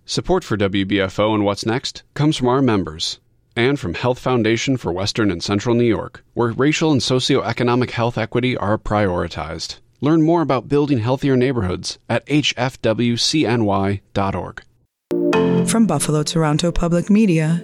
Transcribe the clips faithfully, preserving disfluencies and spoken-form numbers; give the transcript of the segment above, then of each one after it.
Support for W B F O and What's Next comes from our members and from Health Foundation for Western and Central New York, where racial and socioeconomic health equity are prioritized. Learn more about building healthier neighborhoods at h f w c n y dot org. From Buffalo Toronto Public Media,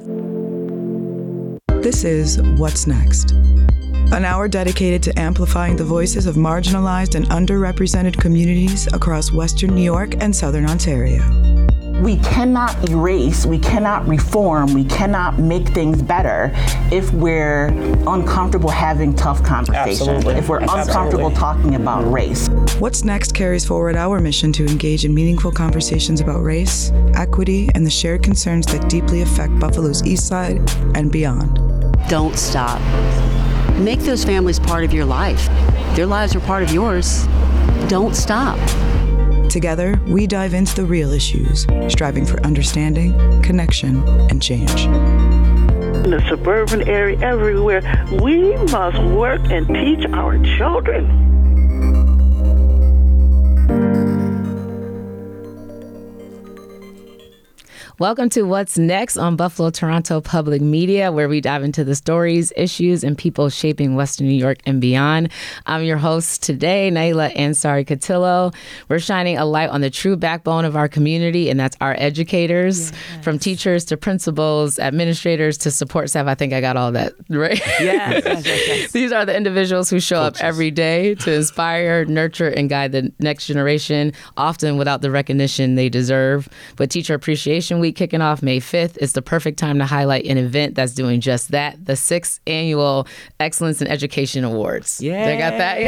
this is What's Next, an hour dedicated to amplifying the voices of marginalized and underrepresented communities across Western New York and Southern Ontario. We cannot erase, we cannot reform, we cannot make things better if we're uncomfortable having tough conversations, Absolutely. if we're Absolutely. uncomfortable talking about race. What's Next carries forward our mission to engage in meaningful conversations about race, equity, and the shared concerns that deeply affect Buffalo's East Side and beyond. Don't stop. Make those families part of your life. Their lives are part of yours. Don't stop. Together, we dive into the real issues, striving for understanding, connection, and change. In the suburban area, everywhere, we must work and teach our children. Welcome to What's Next on Buffalo Toronto Public Media, where we dive into the stories, issues, and people shaping Western New York and beyond. I'm your host today, Naila Ansari Cotillo. We're shining a light on the true backbone of our community, and that's our educators, yes. From teachers to principals, administrators to support staff. I think I got all that right. Yes, yes, yes, yes. These are the individuals who show Coaches. up every day to inspire, nurture, and guide the next generation, often without the recognition they deserve. But Teacher Appreciation Week kicking off May fifth is the perfect time to highlight an event that's doing just that, the sixth Annual Excellence in Education Awards. Yeah. They got that?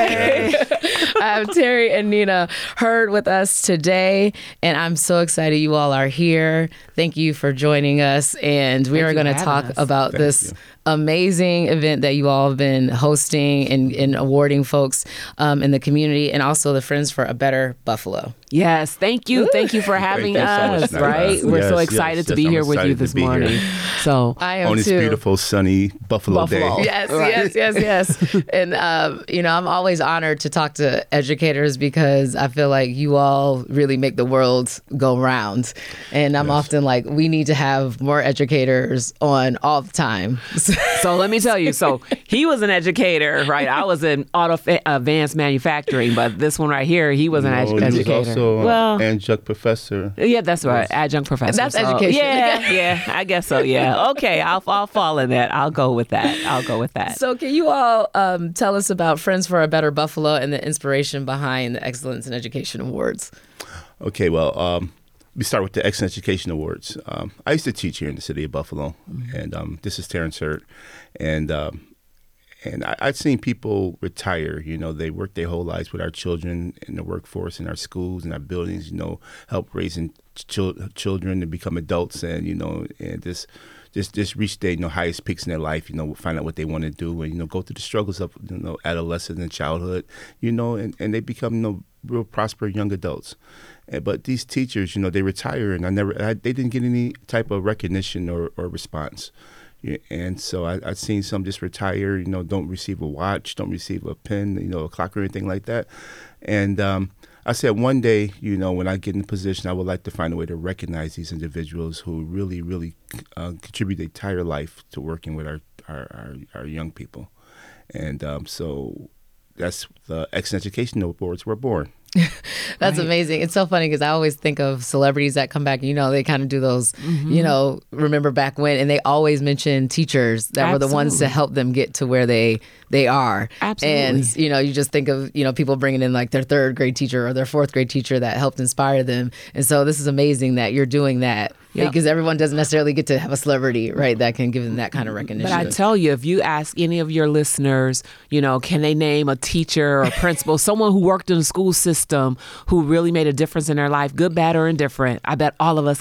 Yay! I have Terry and Nina Hurd with us today, and I'm so excited you all are here. Thank you for joining us, and we Thank are going to talk us. about Thank this you. amazing event that you all have been hosting and, and awarding folks um, in the community, and also the Friends for a Better Buffalo. Yes, thank you. Thank you for having Thank you so us, much, right? Naila. We're Yes, so yes, excited to yes, be I'm here with you excited this to be here. morning. So I am On this too. beautiful, sunny Buffalo, Buffalo. day. Yes, Right. yes, yes, yes. And, um, you know, I'm always honored to talk to educators because I feel like you all really make the world go round. And I'm Yes. often like, we need to have more educators on all the time. So let me tell you, so he was an educator, right? I was in auto fa- advanced manufacturing, but this one right here, he was an No, edu- he was educator. also well, an adjunct professor. yeah, that's right, adjunct professor. That's So, education. Yeah, yeah, I guess so. Yeah, okay, I'll I'll fall in that. I'll go with that. I'll go with that. So can you all um, tell us about Friends for a Better Buffalo and the inspiration behind the Excellence in Education Awards? Okay, well, um, we start with the Excellent Education Awards. Um, I used to teach here in the city of Buffalo, mm-hmm. and um, this is Terrence Hurd, and um, and I, I've seen people retire. You know, they work their whole lives with our children in the workforce, in our schools, in our buildings. You know, help raising ch- children to become adults, and you know, and just. Just, just reach their, you know, highest peaks in their life, you know, find out what they want to do and, you know, go through the struggles of, you know, adolescence and childhood, you know, and, and they become, you know, real prosperous young adults. And, but these teachers, you know, they retire and I never, I, they didn't get any type of recognition or, or response. Yeah, and so I, I've seen some just retire, you know, don't receive a watch, don't receive a pen, you know, a clock or anything like that. And um, I said one day, you know, when I get in a position, I would like to find a way to recognize these individuals who really, really uh, contribute their entire life to working with our, our, our, our young people. And um, so that's the Excellent Education Awards were born. That's Right. amazing. It's so funny because I always think of celebrities that come back, you know, they kind of do those, Mm-hmm. you know, remember back when, and they always mention teachers that were the ones to Absolutely. help them get to where they they are. Absolutely. And, you know, you just think of, you know, people bringing in like their third grade teacher or their fourth grade teacher that helped inspire them. And so this is amazing that you're doing that Yep. because everyone doesn't necessarily get to have a celebrity, right, that can give them that kind of recognition. But I tell you, if you ask any of your listeners, you know, can they name a teacher or a principal, someone who worked in the school system who really made a difference in their life, good, bad, or indifferent, I bet all of us can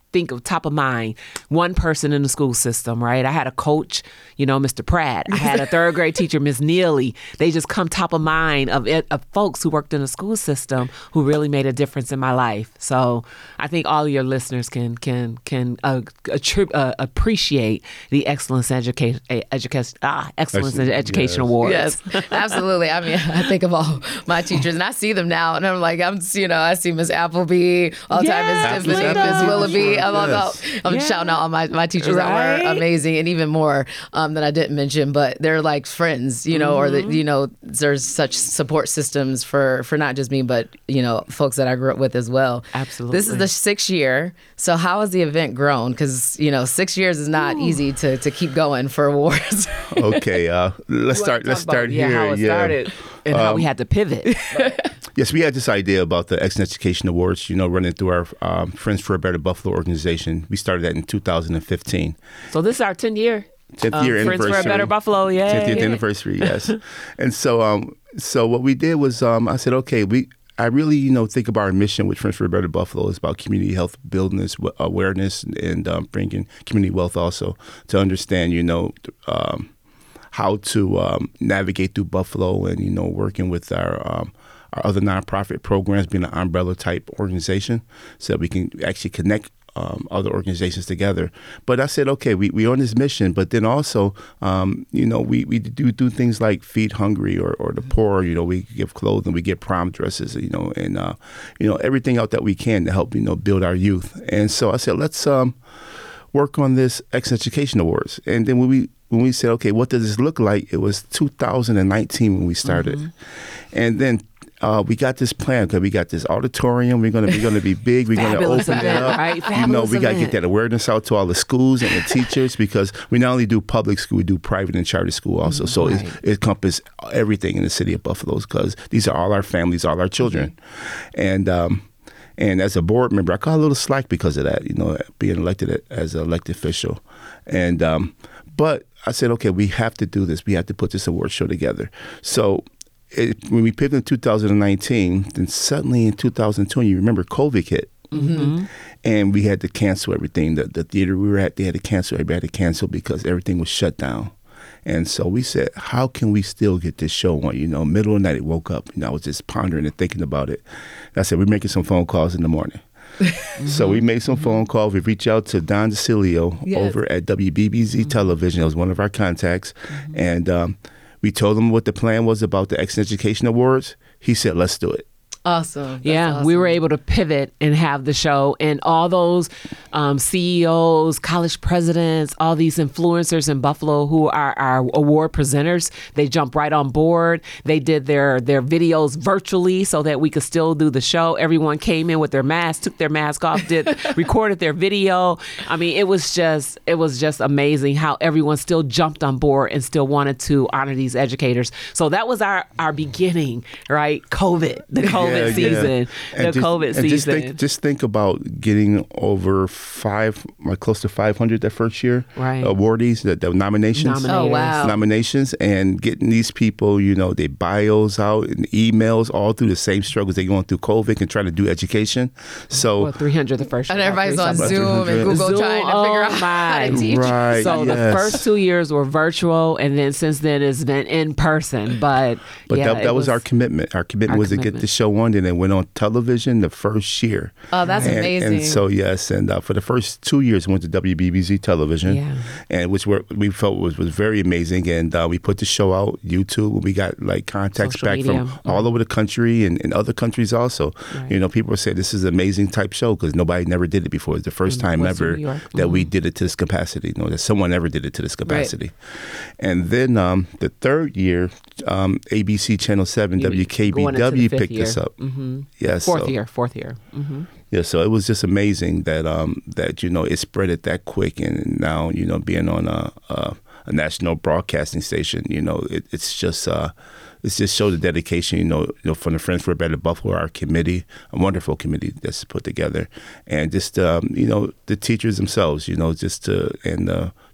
think of top of mind, one person in the school system, right? I had a coach, you know, Mister Pratt. I had a third grade teacher, Miss Neely. They just come top of mind of, it, of folks who worked in the school system who really made a difference in my life. So I think all of your listeners can can can uh, attrib- uh, appreciate the Excellence Education Education ah, Excellence in Education yes. Awards. Yes, absolutely. I mean, I think of all my teachers, and I see them now, and I'm like, I'm, you know, I see Miss Appleby all the Yes, time, Miss Linda. Miss Willoughby. I'm, Yes. I'm Yeah. shouting out all my, my teachers that Right? were amazing, and even more um, that I didn't mention, but they're like friends, you know, or that, you know, there's such support systems for, for not just me, but, you know, folks that I grew up with as well. Absolutely. This is the sixth year. So how has the event grown? Because, you know, six years is not easy to, to keep going for awards. Okay, uh, let's You start. wanna Let's talk about, start yeah, here. how it started and how we had to pivot. Yes, we had this idea about the Excellent Education Awards, you know, running through our um, Friends for a Better Buffalo organization. We started that in two thousand fifteen. So this is our tenth year. tenth Um, year Friends anniversary. for a Better Buffalo, yeah. tenth year anniversary, yes. And so, um, so what we did was, um, I said, okay, we. I really, you know, think about our mission with Friends for a Better Buffalo is about community health building, awareness, and um, bringing community wealth also to understand, you know, um, how to um, navigate through Buffalo, and, you know, working with our um, our other nonprofit programs, being an umbrella type organization, so that we can actually connect um, other organizations together. But I said, okay, we we on this mission, but then also, um, you know, we, we do do things like feed hungry or, or the poor. You know, we give clothing, we get prom dresses, you know, and uh, you know, everything out that we can to help, you know, build our youth. And so I said, let's um, work on this Excellent Education Awards. And then when we when we said, okay, what does this look like? It was two thousand nineteen when we started, mm-hmm. and then. Uh, we got this plan because we got this auditorium. We're gonna we're gonna be big. We're gonna open event, it up. Right? You know, we got to event. get that awareness out to all the schools and the teachers, because we not only do public school, we do private and charter school also. So Right. it, it encompasses everything in the city of Buffalo, because these are all our families, all our children, mm-hmm. and. Um, And as a board member, I caught a little slack because of that, you know, being elected as an elected official. And um, but I said, okay, we have to do this. We have to put this award show together. So it, when we pivoted in two thousand nineteen, then suddenly in two thousand twenty, you remember COVID hit. Mm-hmm. And we had to cancel everything. The, the theater we were at, they had to cancel. Everybody had to cancel because everything was shut down. And so we said, how can we still get this show on? You know, middle of the night, it woke up. You know, I was just pondering and thinking about it. And I said, we're making some phone calls in the morning. Mm-hmm. So we made some mm-hmm. phone calls. We reached out to Don DeCilio yes. over at W B B Z mm-hmm. Television. That was one of our contacts. Mm-hmm. And um, we told him what the plan was about the Excellent Education Awards. He said, let's do it. Awesome. That's yeah, awesome. we were able to pivot and have the show, and all those um, C E Os, college presidents, all these influencers in Buffalo who are our award presenters, they jumped right on board. They did their their videos virtually so that we could still do the show. Everyone came in with their mask, took their mask off, did recorded their video. I mean, it was just it was just amazing how everyone still jumped on board and still wanted to honor these educators. So that was our our beginning, right? COVID, the COVID. Yeah, season, yeah. the just, COVID and season. Just think, just think about getting over five, like close to five hundred that first year. Right. Awardees, the, the nominations. Nominators. Oh, wow. Nominations, and getting these people, you know, their bios out and emails all through the same struggles they going through COVID and trying to do education. So well, three hundred the first and year. everybody's on About Zoom and Google Zoom, trying to oh figure out my. how to teach. Right. So yes. the first two years were virtual, and then since then it's been in person. But But yeah, that, that was, was our commitment. Our commitment our was commitment. to get the show on, and it went on television the first year. Oh, that's and, amazing. And so yes, and uh, for the first two years, we went to W B B Z Television, Yeah. and which were, we felt was, was very amazing. And uh, we put the show out YouTube. We got like contacts Social back media. from all over the country and, and other countries also. Right. You know, people say this is an amazing type show because nobody never did it before. It's the first In time Western ever New York. that Mhm. we did it to this capacity. You know, that someone ever did it to this capacity. And then um, the third year, um, A B C Channel seven, You- W K B going into W the fifth picked us year. up. Mhm. Yes, Fourth so- year, fourth year. Mm-hmm. Yeah, so it was just amazing that um that you know it spread it that quick, and now you know being on a a, a national broadcasting station, you know it, it's just uh it's just show the dedication, you know, you know from the Friends for a Better Buffalo, our committee, a wonderful committee that's put together, and just um, you know the teachers themselves, you know, just to and uh,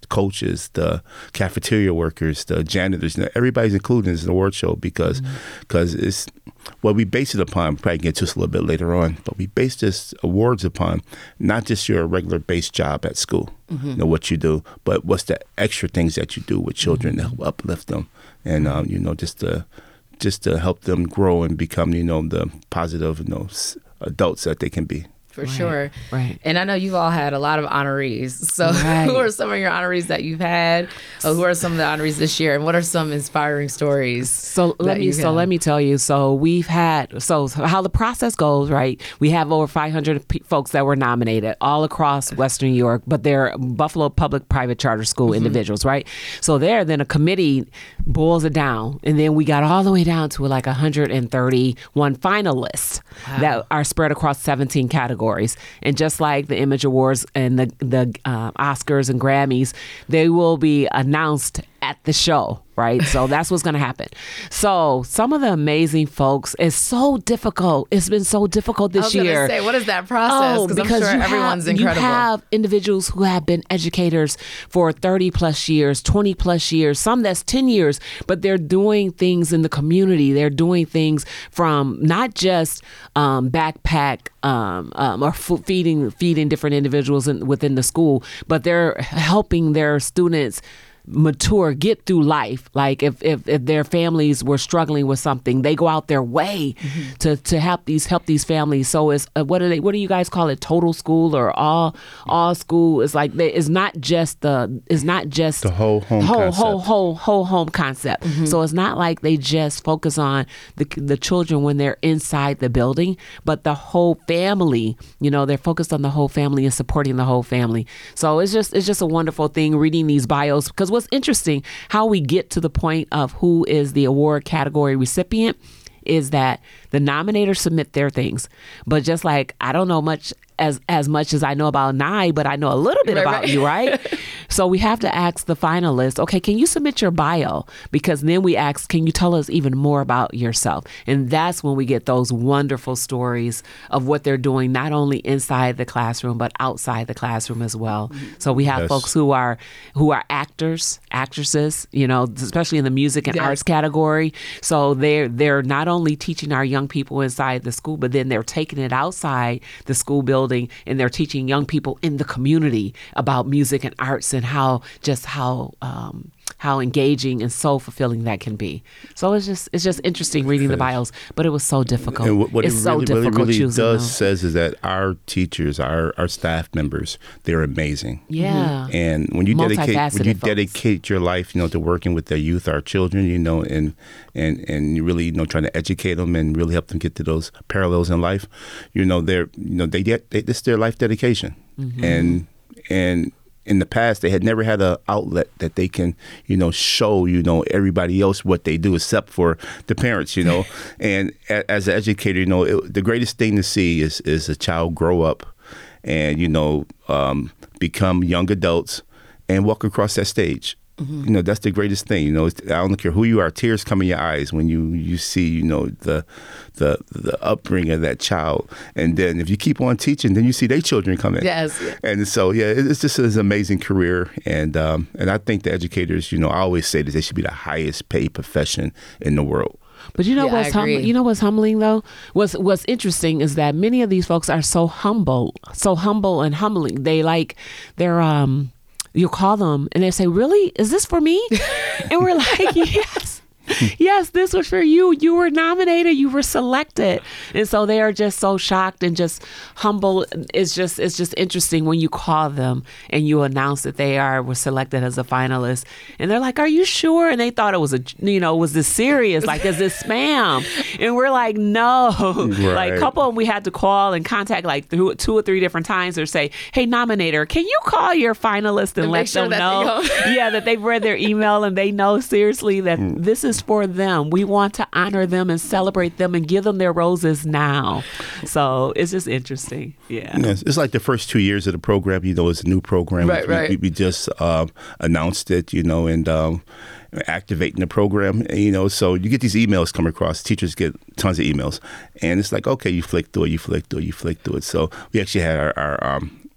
coaches, the cafeteria workers, the janitors. You know, everybody's included in this award show because because mm-hmm. it's what we base it upon. Probably get to this a little bit later on, but we base this awards upon not just your regular base job at school, mm-hmm. you know what you do, but what's the extra things that you do with children mm-hmm. to help uplift them, and um, you know just to just to help them grow and become you know the positive you know adults that they can be. For right, sure. Right. And I know you've all had a lot of honorees. So right. who are some of your honorees that you've had? Or who are some of the honorees this year? And what are some inspiring stories? So let me so let me tell you. So we've had so how the process goes, right? We have over five hundred p- folks that were nominated all across Western New York, but they're Buffalo Public Private Charter School mm-hmm. individuals, right? So there, then a committee boils it down, and then we got all the way down to like one hundred thirty-one finalists wow. that are spread across seventeen categories. And just like the Image Awards and the the uh, Oscars and Grammys, they will be announced at the show, right? So that's what's going to happen. So some of the amazing folks, it's so difficult. It's been so difficult this year. I was going to say, what is that process? Oh, because I'm sure you everyone's have, incredible. You have individuals who have been educators for thirty plus years, twenty plus years, some that's ten years, but they're doing things in the community. They're doing things from not just um, backpack um, um, or f- feeding feeding different individuals in, within the school, but they're helping their students mature, get through life. Like if, if, if their families were struggling with something, they go out their way mm-hmm. to, to help these help these families. So it's uh, what do they what do you guys call it? Total school or all all school? It's like they, it's not just the it's not just the whole home whole concept. whole whole whole home concept. Mm-hmm. So it's not like they just focus on the the children when they're inside the building, but the whole family. You know, they're focused on the whole family and supporting the whole family. So it's just it's just a wonderful thing reading these bios, because what's interesting, how we get to the point of who is the award category recipient is that the nominators submit their things. But just like, I don't know much as as much as I know about Nye, but I know a little bit right, about right. you, right? So we have to ask the finalists, okay, can you submit your bio? Because then we ask, can you tell us even more about yourself? And that's when we get those wonderful stories of what they're doing, not only inside the classroom, but outside the classroom as well. So we have yes. folks who are who are actors, actresses, you know, especially in the music and yes. arts category. So they're they're not only teaching our young people inside the school, but then they're taking it outside the school building, and they're teaching young people in the community about music and arts and how just how um, how engaging and so fulfilling that can be. So it's just it's just interesting reading the bios, but it was so difficult. And what, what it's it so really, difficult what it really choosing does those. says is that our teachers, our our staff members, they're amazing. Yeah. And when you dedicate when you Multifaceted folks. dedicate your life, you know, to working with the youth, our children, you know, and and and you really, you know, trying to educate them and really help them get to those parallels in life, you know, they're you know they get they, this is their life dedication, mm-hmm. and and. In the past, they had never had an outlet that they can, you know, show, you know, everybody else what they do except for the parents, you know. And a, as an educator, you know, it, the greatest thing to see is is a child grow up and, you know, um, become young adults and walk across that stage. Mm-hmm. You know, that's the greatest thing. You know, I don't care who you are. Tears come in your eyes when you, you see, you know, the the the upbringing of that child. And then if you keep on teaching, then you see their children come in. Yes. And so, yeah, it's just an amazing career. And um, and I think the educators, you know, I always say that they should be the highest paid profession in the world. But you know yeah, what's hum- you know what's humbling though? What's what's interesting is that many of these folks are so humble, so humble and humbling. They like they're um. You call them and they say, really? Is this for me? And we're like, yes. Yes, this was for you. You were nominated. You were selected. And so they are just so shocked and just humble. It's just it's just interesting when you call them and you announce that they are were selected as a finalist. And they're like, are you sure? And they thought it was a, you know, was this serious? Like, is this spam? And we're like, no. Right. Like a couple of them we had to call and contact like through two or three different times or say, hey, nominator, can you call your finalist and, and let sure them know? Yeah, that they've read their email and they know seriously that mm. this is for them. We want to honor them and celebrate them and give them their roses now. So it's just interesting. Yeah. Yes, it's like the first two years of the program, you know, it's a new program. Right, we, right. We, we just um, announced it, you know, and um, activating the program, you know, so you get these emails come across. Teachers get tons of emails. And it's like, okay, you flick through it, you flick through it, you flick through it. So we actually had our, our um,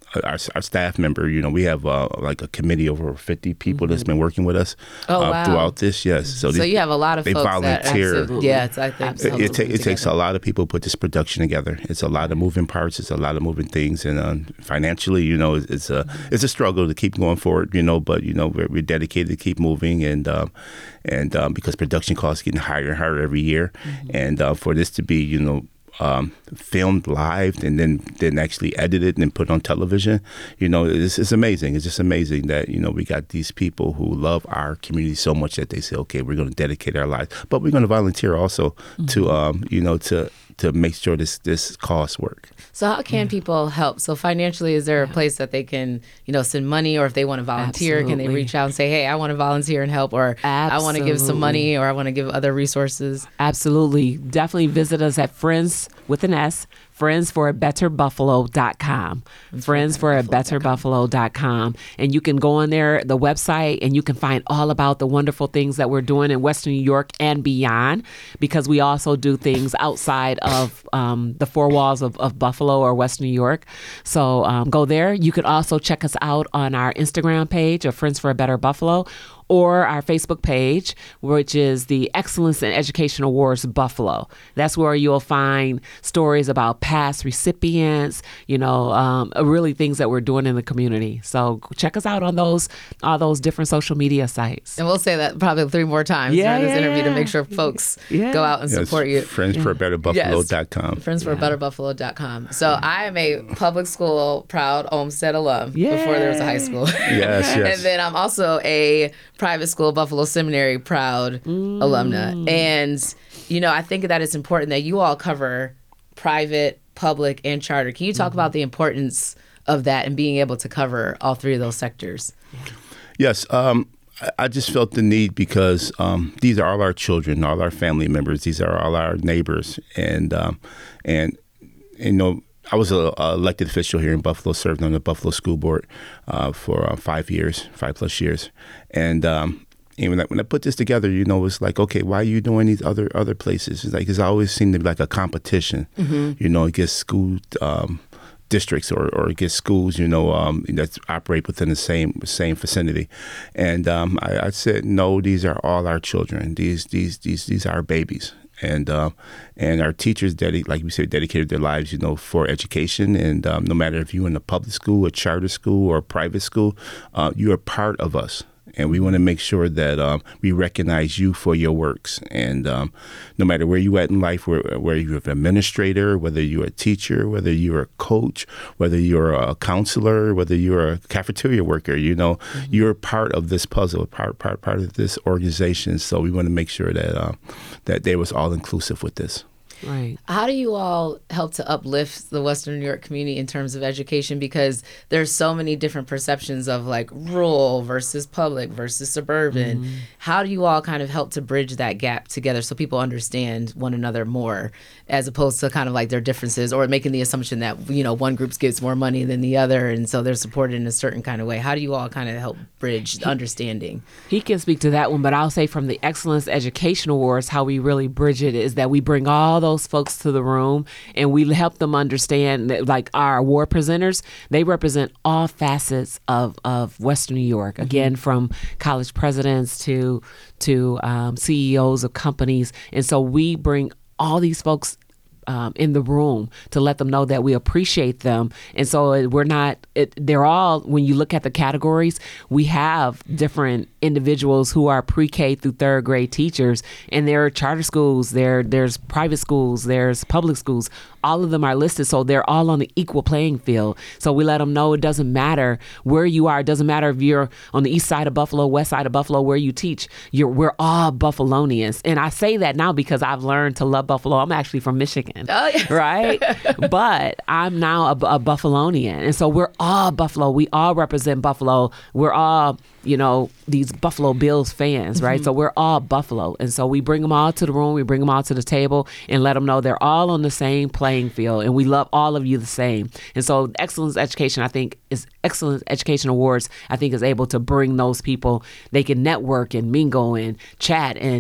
our, our staff member, you know, we have uh, like a committee over fifty people mm-hmm. that's been working with us oh, uh, wow. throughout this. Yes, so, so they, you have a lot of they folks volunteer. That yeah, it's, I think it, it, ta- it takes a lot of people to put this production together. It's a lot of moving parts. It's a lot of moving things, and uh, financially, you know, it's, it's a it's a struggle to keep going forward. You know, but you know, we're, we're dedicated to keep moving, and um, and um, because production costs getting higher and higher every year, mm-hmm. and uh, for this to be, you know. Um, filmed live and then then actually edited and then put on television, you know, it's, it's amazing. It's just amazing that, you know, we got these people who love our community so much that they say, okay, we're going to dedicate our lives, but we're going to volunteer also mm-hmm. to, um, you know, to to make sure this this costs work. So how can yeah. people help? So financially, is there a place that they can, you know, send money, or if they want to volunteer, Absolutely. Can they reach out and say, hey, I want to volunteer and help, or Absolutely. I want to give some money, or I want to give other resources? Absolutely. Definitely visit us at Friends with an S, friends for a better buffalo dot com. friends for a better buffalo dot com. And you can go on there, the website, and you can find all about the wonderful things that we're doing in Western New York and beyond, because we also do things outside of um, the four walls of, of Buffalo or Western New York. So um, go there. You can also check us out on our Instagram page of Friends for a Better Buffalo, or our Facebook page, which is the Excellence in Education Awards Buffalo. That's where you'll find stories about past recipients, you know, um, really things that we're doing in the community. So check us out on those all those different social media sites. And we'll say that probably three more times yeah, during this yeah, interview yeah. to make sure folks yeah. go out and yes, support you. friends for a better buffalo dot com. Yes, friends for a better buffalo dot com. So I am a public school proud Olmsted alum yeah. before there was a high school. Yes, yes. And then I'm also a private school Buffalo Seminary proud mm. alumna. And, you know, I think that it's important that you all cover private, public, and charter. Can you talk mm-hmm. about the importance of that and being able to cover all three of those sectors? Yes. Um, I just felt the need because um, these are all our children, all our family members. These are all our neighbors. And, um, and you know, I was an elected official here in Buffalo, served on the Buffalo School Board uh, for uh, five years, five plus years. And um, and when I, when I put this together, you know, it's like, okay, why are you doing these other other places? It's like, it's always seemed to be like a competition, mm-hmm. you know, against school um, districts or, or against schools, you know, um, that operate within the same same vicinity. And um, I, I said, no, these are all our children. These these these these are our babies. And uh, and our teachers, dedi- like we said, dedicated their lives, you know, for education. And um, no matter if you're in a public school, a charter school, or a private school, uh, you are part of us. And we want to make sure that um, we recognize you for your works. And um, no matter where you're at in life, where, where you're an administrator, whether you're a teacher, whether you're a coach, whether you're a counselor, whether you're a cafeteria worker, you know, mm-hmm. you're part of this puzzle, part part part of this organization. So we want to make sure that uh, that they was all inclusive with this. Right. How do you all help to uplift the Western New York community in terms of education? Because there's so many different perceptions of like rural versus public versus suburban. Mm-hmm. How do you all kind of help to bridge that gap together so people understand one another more, as opposed to kind of like their differences or making the assumption that, you know, one group gets more money than the other and so they're supported in a certain kind of way? How do you all kind of help bridge the understanding? He can speak to that one, but I'll say from the Excellence Education Awards, how we really bridge it is that we bring all those folks to the room and we help them understand that, like our award presenters, they represent all facets of, of Western New York. Mm-hmm. Again, from college presidents to to um, C E Os of companies. And so we bring all these folks Um, in the room to let them know that we appreciate them. And so we're not, it, they're all, when you look at the categories, we have different individuals who are pre-K through third grade teachers, and there are charter schools, there there's private schools, there's public schools. All of them are listed, so they're all on the equal playing field. So we let them know it doesn't matter where you are. It doesn't matter if you're on the east side of Buffalo, west side of Buffalo, where you teach. You're, we're all Buffalonians. And I say that now because I've learned to love Buffalo. I'm actually from Michigan, oh, yeah. right? But I'm now a, a Buffalonian. And so we're all Buffalo. We all represent Buffalo. We're all, you know, these Buffalo Bills fans, right? Mm-hmm. So we're all Buffalo. And so we bring them all to the room. We bring them all to the table and let them know they're all on the same playing field. And we love all of you the same. And so Excellence Education, I think, is Excellence Education Awards, I think, is able to bring those people. They can network and mingle and chat and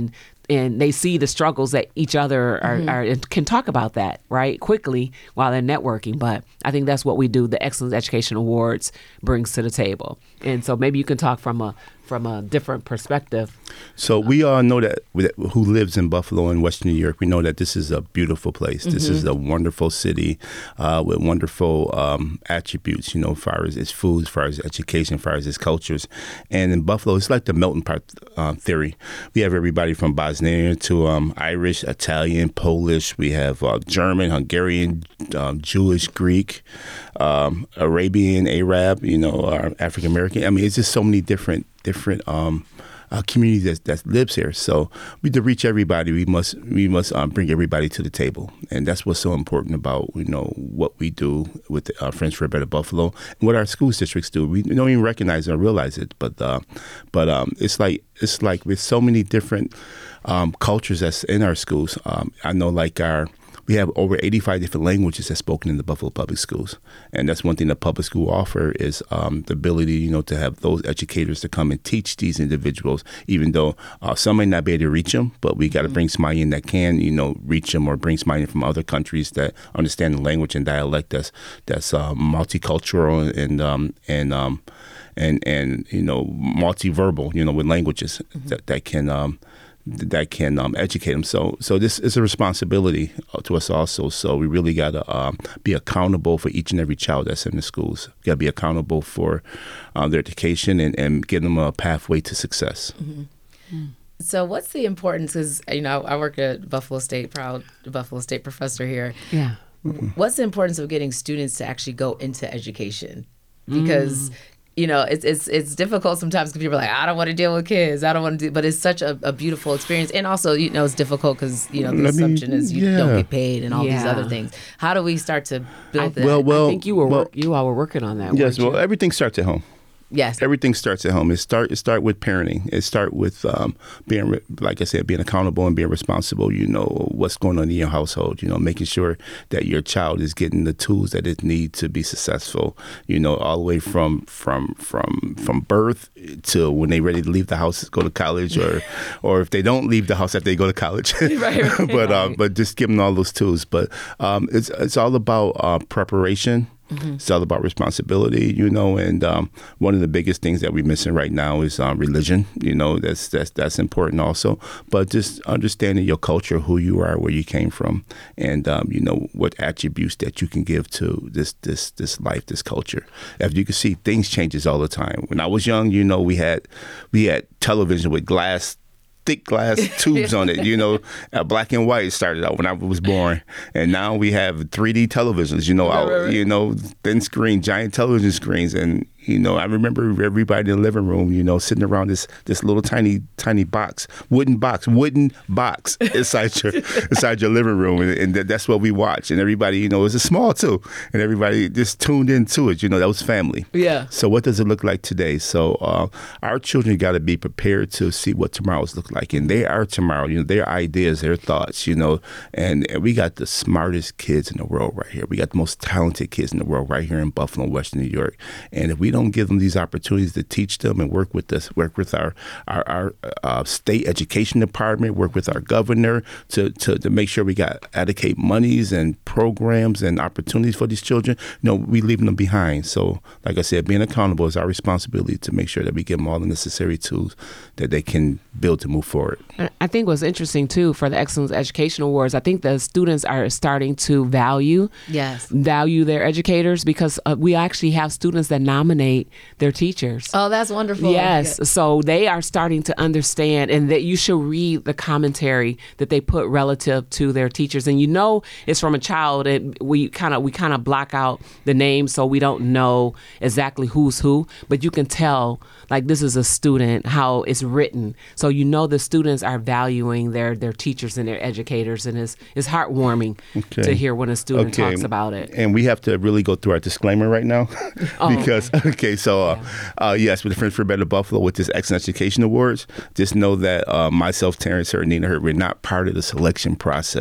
and they see the struggles that each other are, mm-hmm. are and can talk about that right quickly while they're networking. But I think that's what we do. The Excellence Education Awards brings to the table, and so maybe you can talk from a from a different perspective. So we all know that who lives in Buffalo and Western New York, we know that this is a beautiful place. Mm-hmm. This is a wonderful city uh, with wonderful um, attributes, you know, as far as its food, as far as education, as far as its cultures. And in Buffalo, it's like the melting pot uh, theory. We have everybody from Bosnian to um, Irish, Italian, Polish. We have uh, German, Hungarian, um, Jewish, Greek, um, Arabian, Arab, you know, uh, African American. I mean, it's just so many different different um, uh, communities that, that lives here. So we to reach everybody, we must we must um, bring everybody to the table, and that's what's so important about you know what we do with the, uh, Friends for a Better Buffalo and what our school districts do. We don't even recognize it or realize it, but uh, but um, it's like it's like with so many different um, cultures that's in our schools. Um, I know like our. We have over eighty-five different languages that's spoken in the Buffalo Public Schools. And that's one thing the public school offer is um, the ability, you know, to have those educators to come and teach these individuals, even though uh, some may not be able to reach them, but we got to bring somebody in that can, you know, reach them, or bring somebody in from other countries that understand the language and dialect that's that's uh, multicultural and um, and um, and and you know multiverbal, you know, with languages mm-hmm. that that can. Um, that can um, educate them. So so this is a responsibility to us also. So we really got to um, be accountable for each and every child that's in the schools. We got to be accountable for uh, their education and, and give them a pathway to success. Mm-hmm. Mm-hmm. So what's the importance, because, you know, I work at Buffalo State, proud Buffalo State professor here. Yeah. Mm-hmm. What's the importance of getting students to actually go into education? Because... Mm. You know, it's it's it's difficult sometimes because people are like, I don't want to deal with kids. I don't want to do, but it's such a, a beautiful experience. And also, you know, it's difficult because, you know, the Let assumption me, is you yeah. don't get paid and all yeah. these other things. How do we start to build I, that? Well, well, I think you were well, work, you all were working on that. Yes, well, you? everything starts at home. Yes. Everything starts at home. It start it start with parenting. It start with um, being, re- like I said, being accountable and being responsible. You know what's going on in your household. You know, making sure that your child is getting the tools that it needs to be successful. You know, all the way from from from from birth to when they're ready to leave the house, go to college, or or if they don't leave the house after they go to college. right, right. but um, but just give them all those tools. But um, it's it's all about uh, preparation. Mm-hmm. It's all about responsibility, you know, and um, one of the biggest things that we're missing right now is um, religion. You know, that's that's that's important also. But just understanding your culture, who you are, where you came from, and um, you know what attributes that you can give to this this this life, this culture. As you can see, things changes all the time. When I was young, you know, we had we had television with glass. Thick glass tubes on it, you know, uh, black and white started out when I was born, and now we have three D televisions, you know, right, out, right, right. you know, thin screen, giant television screens, and you know, I remember everybody in the living room, you know, sitting around this this little tiny tiny box, wooden box, wooden box inside your inside your living room, and, and that's what we watched, and everybody, you know, it was small too, and everybody just tuned into it, you know, that was family. Yeah. So what does it look like today? So uh, our children got to be prepared to see what tomorrow's look like. And they are tomorrow, you know, their ideas, their thoughts, you know, and, and we got the smartest kids in the world right here. We got the most talented kids in the world right here in Buffalo, Western New York. And if we don't give them these opportunities to teach them and work with us, work with our our, our uh, state education department, work with our governor to, to, to make sure we got adequate monies and programs and opportunities for these children, you know, we leaving them behind. So, like I said, being accountable is our responsibility to make sure that we give them all the necessary tools that they can build to move forward. I think what's interesting too for the Excellence Education Awards, I think the students are starting to value, yes, value their educators, because uh, we actually have students that nominate their teachers. Oh, that's wonderful. Yes, so they are starting to understand, and that you should read the commentary that they put relative to their teachers, and you know it's from a child, and we kind of we kind of block out the names so we don't know exactly who's who, but you can tell like this is a student, how it's written, so you know the students are valuing their their teachers and their educators, and it's it's heartwarming okay. to hear when a student okay. talks about it. And we have to really go through our disclaimer right now oh, because okay, okay so uh, yeah. uh, yes, with the Friends for Better Buffalo, with this Excellent Education Awards, just know that uh, myself, Terrence Hurt, Nina Hurt, we're not part of the selection process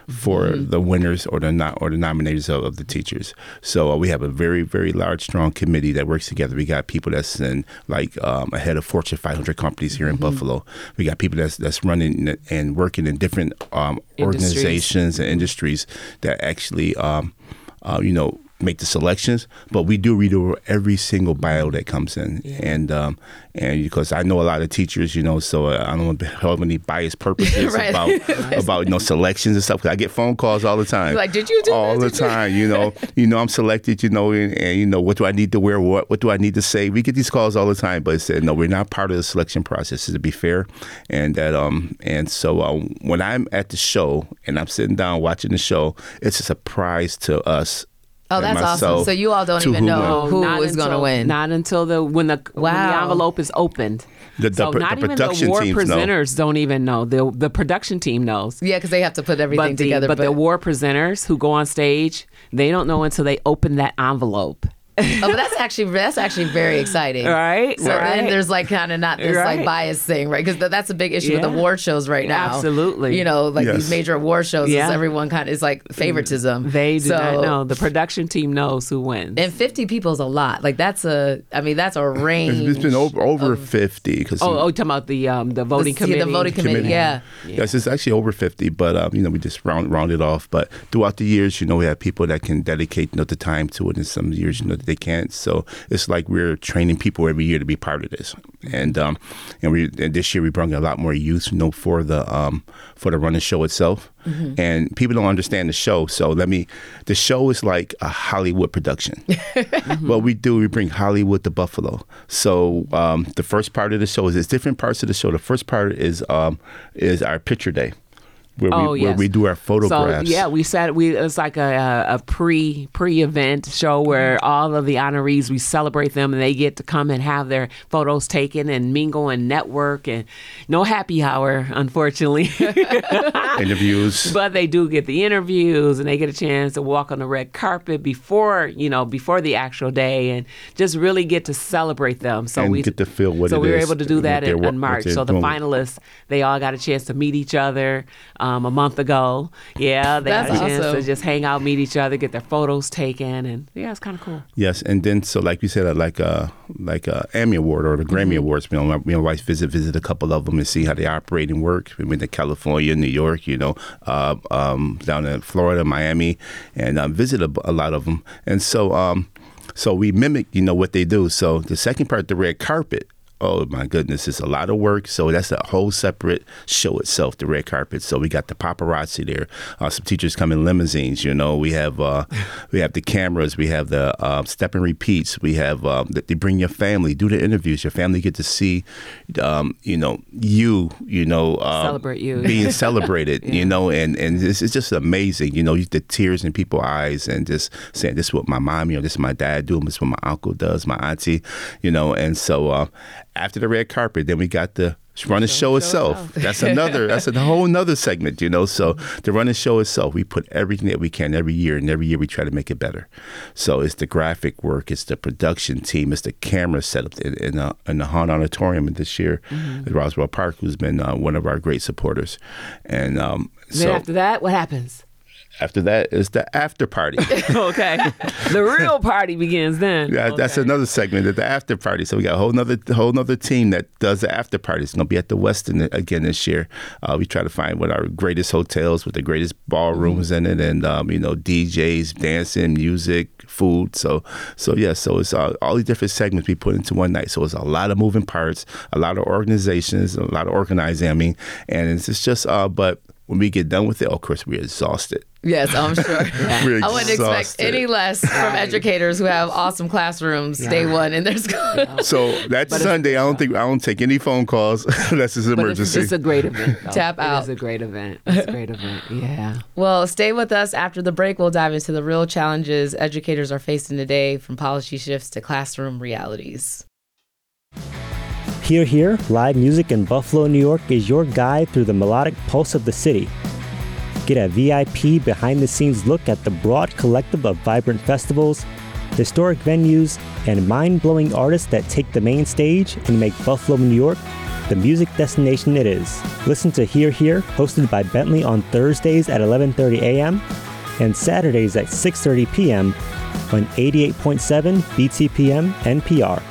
for Mm-hmm. the winners or the not or the nominators of, of the teachers. So uh, we have a very very large strong committee that works together. We got people that's in like um, ahead of Fortune five hundred companies here in Mm-hmm. Buffalo. We got people that's that's running and working in different um, Industries. organizations and industries that actually um, uh, you know. make the selections, but we do read over every single bio that comes in, Yeah. and um, and because I know a lot of teachers, you know, so uh, I don't want to have any biased purposes Right. about about you know selections and stuff. 'Cause I get phone calls all the time, Like, did you do all that? the Did you- time? You know, you know, I'm selected, you know, and, and you know, what do I need to wear? What what do I need to say? We get these calls all the time, but it said no, we're not part of the selection process. To be fair, and that um and so uh, when I'm at the show and I'm sitting down watching the show, it's a surprise to us. Oh, and that's awesome. myself So you all don't to even who know wins. who not is going to until- win. Not until the when the when the Wow. envelope is opened. The- the so pr- not the even the production award teams know. presenters don't even know. The the production team knows. Yeah, because they have to put everything But the, together. but the award presenters who go on stage, they don't know until they open that envelope. oh, but that's actually that's actually very exciting, Right, So right. then there's like kind of not this like Right. bias thing, right? Because that's a big issue with Yeah. award shows right now. Absolutely. you know, like Yes. these major award shows, is Yeah. everyone kind of is like favoritism. They do so, not know. The production team knows who wins. And fifty people is a lot. Like that's a, I mean, that's a range. It's, it's been over over fifty. Cause oh, oh, you're talking about the um the voting the, committee. The voting committee, committee. yeah. Yes, it's actually over fifty, but um, you know we just round round it off. But throughout the years, you know, we have people that can dedicate you know the time to it, and some years you know that they can't. So it's like we're training people every year to be part of this. And um, and we and this year we brought a lot more youth, you know, for the um for the running show itself. Mm-hmm. And people don't understand the show, so let me. The show is like a Hollywood production. Mm-hmm. What we do, we bring Hollywood to Buffalo. So um, the first part of the show is it's different parts of the show. The first part is um, is our picture day. Where, Oh, we, yes. where we do our photographs. So yeah, we said we it's like a, a pre pre event show where all of the honorees we celebrate them and they get to come and have their photos taken and mingle and network and no happy hour, unfortunately. Interviews. But they do get the interviews and they get a chance to walk on the red carpet before you know before the actual day and just really get to celebrate them. So And we get to feel what so it we were is, able to do what that they're- in, what in March. they're So the doing. finalists they all got a chance to meet each other um, a month ago. Yeah, they That's got a chance awesome. to just hang out, meet each other, get their photos taken, and yeah, it's kind of cool. Yes, and then so like we said, uh, like a like a Emmy Award or the Grammy Mm-hmm. Awards. You know, my, my wife visit visit a couple of them and see how they operate and work. We went to California, New York, you know, uh, um, down in Florida, Miami, and um, visit a, a lot of them. And so, um, so we mimic, you know, what they do. So the second part, the red carpet. Oh my goodness, it's a lot of work. So that's a whole separate show itself, the red carpet. So we got the paparazzi there. Uh, some teachers come in limousines. You know, we have uh, we have the cameras. We have the uh, step and repeats. We have um, that they bring your family, do the interviews. Your family get to see, um, you know, you, you know, um, Celebrate you. being celebrated. You know, and and it's, it's just amazing. You know, the tears in people's eyes and just saying this is what my mom, you know, this is my dad doing, this is what my uncle does, my auntie, you know, and so. Uh, After the red carpet, then we got the running show itself. That's another. That's a whole nother segment, you know. So the running show itself, we put everything that we can every year, and every year we try to make it better. So it's the graphic work, it's the production team, it's the camera setup in, in, uh, in the Hahn Auditorium this year Mm-hmm. at Roswell Park, who's been uh, one of our great supporters. And um, Then so after that, what happens? after that is the after party. Okay, the real party begins then. Yeah, that's Okay. another segment at the after party. So we got a whole nother whole nother team that does the after party. It's gonna be at the Westin again this year. Uh, we try to find what our greatest hotels with the greatest ballrooms Mm-hmm. in it, and um, you know D Js, dancing, music, food. So so yeah, so it's uh, all these different segments we put into one night. So it's a lot of moving parts, a lot of organizations, a lot of organizing. I mean, and it's, it's just uh, but when we get done with it, of course we're exhausted. Yes, I'm sure. We're I wouldn't expect exhausted. any less from educators who have awesome classrooms day one in their school. So that Sunday, I don't think I don't take any phone calls unless it's an But it's, emergency. it's a great event. though. Tap out. It is a great event. It's a great event. Yeah. Well, stay with us. After the break, we'll dive into the real challenges educators are facing today, from policy shifts to classroom realities. Hear Here, live music in Buffalo, New York is your guide through the melodic pulse of the city. Get a V I P behind-the-scenes look at the broad collective of vibrant festivals, historic venues, and mind-blowing artists that take the main stage and make Buffalo, New York the music destination it is. Listen to Here Here, hosted by Bentley on Thursdays at eleven thirty a.m. and Saturdays at six thirty p.m. on eighty-eight point seven B T P M N P R.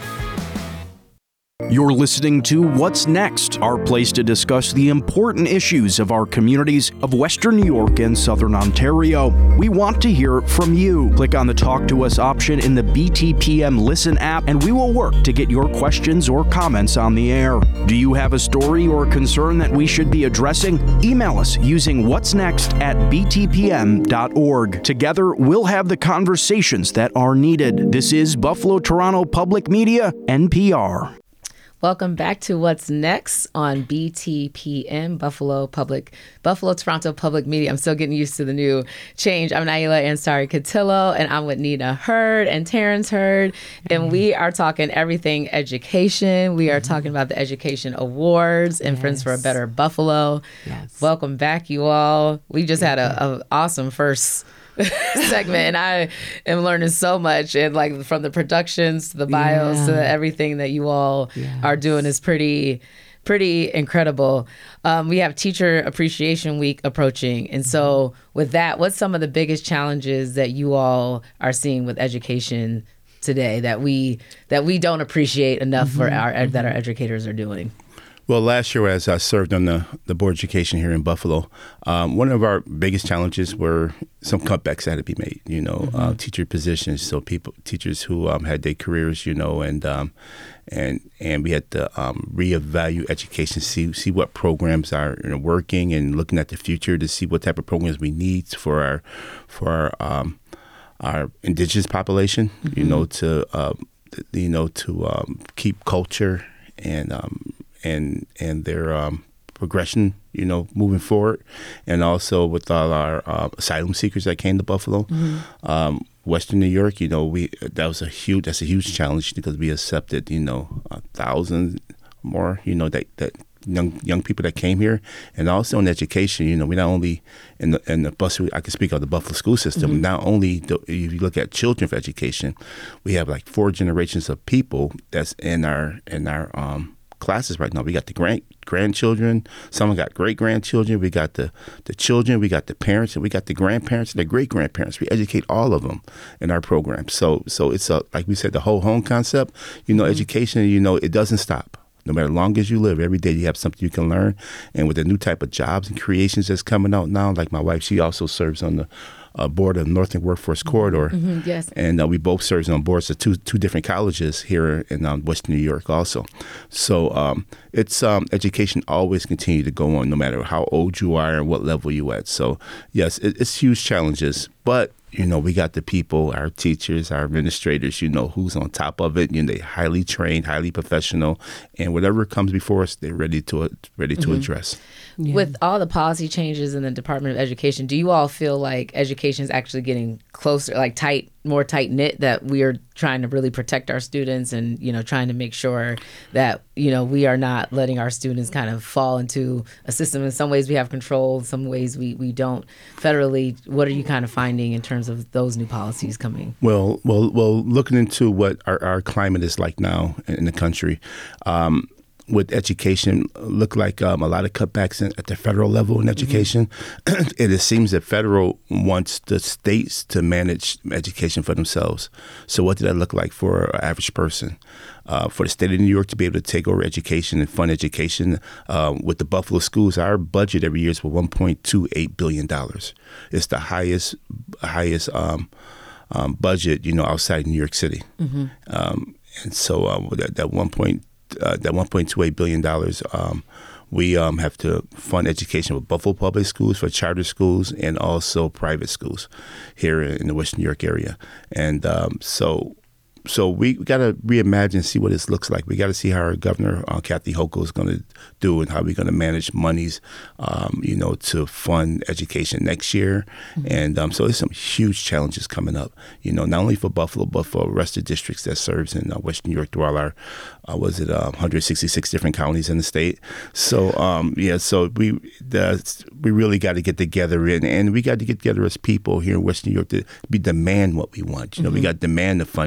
You're listening to What's Next, our place to discuss the important issues of our communities of Western New York and Southern Ontario. We want to hear from you. Click on the Talk to Us option in the B T P M Listen app, and we will work to get your questions or comments on the air. Do you have a story or concern that we should be addressing? Email us using what's next at b t p m dot org. Together, we'll have the conversations that are needed. This is Buffalo Toronto Public Media, N P R. Welcome back to What's Next on B T P M, Buffalo Public, Buffalo Toronto Public Media. I'm still getting used to the new change. I'm Naila Ansari Cotillo, and I'm with Nina Hurd and Terrence Hurd, and mm-hmm. we are talking everything education. We are mm-hmm. talking about the Education Awards and yes. Friends for a Better Buffalo. Yes. Welcome back, you all. We just had a, a awesome first segment, and I am learning so much, and like from the productions to the bios yeah. to everything that you all yes. are doing is pretty pretty incredible. Um, we have Teacher Appreciation Week approaching, and so with that, what's some of the biggest challenges that you all are seeing with education today that we that we don't appreciate enough mm-hmm. for our mm-hmm. that our educators are doing? Well, last year, as I served on the, the Board of Education here in Buffalo, um, one of our biggest challenges were some cutbacks that had to be made, you know, mm-hmm. uh, teacher positions. So people, teachers who um, had their careers, you know, and um, and and we had to um, reevaluate education, see see what programs are you know, working, and looking at the future to see what type of programs we need for our for our um, our indigenous population, mm-hmm. you know, to uh, you know to um, keep culture and um, and and their um, progression, you know, moving forward, and also with all our uh, asylum seekers that came to Buffalo, mm-hmm. um, Western New York. You know, we that was a huge that's a huge challenge because we accepted, you know, a thousand more, you know, that that young young people that came here, and also in education. You know, we not only in the in the bus I can speak of the Buffalo school system. Mm-hmm. Not only do, if you look at children for education, we have like four generations of people that's in our in our um. classes right now. We got the grand grandchildren, some got great grandchildren, we got the the children, we got the parents, and we got the grandparents and the great grandparents. We educate all of them in our program. So so it's a like we said, the whole home concept. You know, mm-hmm. education. You know, it doesn't stop. No matter how long as you live, every day you have something you can learn. And with the new type of jobs and creations that's coming out now, like my wife, she also serves on the uh, board of Northern Workforce Corridor. Mm-hmm, yes. And uh, we both serve on boards of two two different colleges here in um, Western New York also. So um, it's um, education always continue to go on no matter how old you are and what level you at. So yes, it, it's huge challenges, but you know, we got the people, our teachers, our administrators, you know, who's on top of it. You know, they're highly trained, highly professional, and whatever comes before us, they're ready to ready to mm-hmm. address. Yeah. With all the policy changes in the Department of Education, do you all feel like education is actually getting closer, like tight, more tight-knit, that we are trying to really protect our students and, you know, trying to make sure that, you know, we are not letting our students kind of fall into a system? In some ways we have control, in some ways we, we don't. Federally, what are you kind of finding in terms of those new policies coming? Well, well, well, looking into what our, our climate is like now in the country, um, with education, look like um, a lot of cutbacks in, at the federal level in education. Mm-hmm. And it seems that federal wants the states to manage education for themselves. So what did that look like for an average person? Uh, for the state of New York to be able to take over education and fund education, uh, with the Buffalo schools, our budget every year is for one point two eight billion dollars. It's the highest highest um, um, budget, you know, outside New York City. Mm-hmm. Um, and so uh, that, that one point Uh, that one point two eight billion dollars, um, we um, have to fund education with Buffalo Public Schools, for charter schools, and also private schools here in the Western New York area. And um, so so we, we got to reimagine, see what this looks like. We got to see how our governor, uh, Kathy Hochul, is going to do, and how we're going to manage monies, um, you know, to fund education next year. Mm-hmm. And um, so there's some huge challenges coming up, you know, not only for Buffalo, but for the rest of the districts that serves in uh, Western New York through all our, uh, was it uh, one hundred sixty-six different counties in the state. So, um, yeah, so we the, we really got to get together, and, and we got to get together as people here in Western New York to be demand what we want. You know, mm-hmm. we got to demand the funding.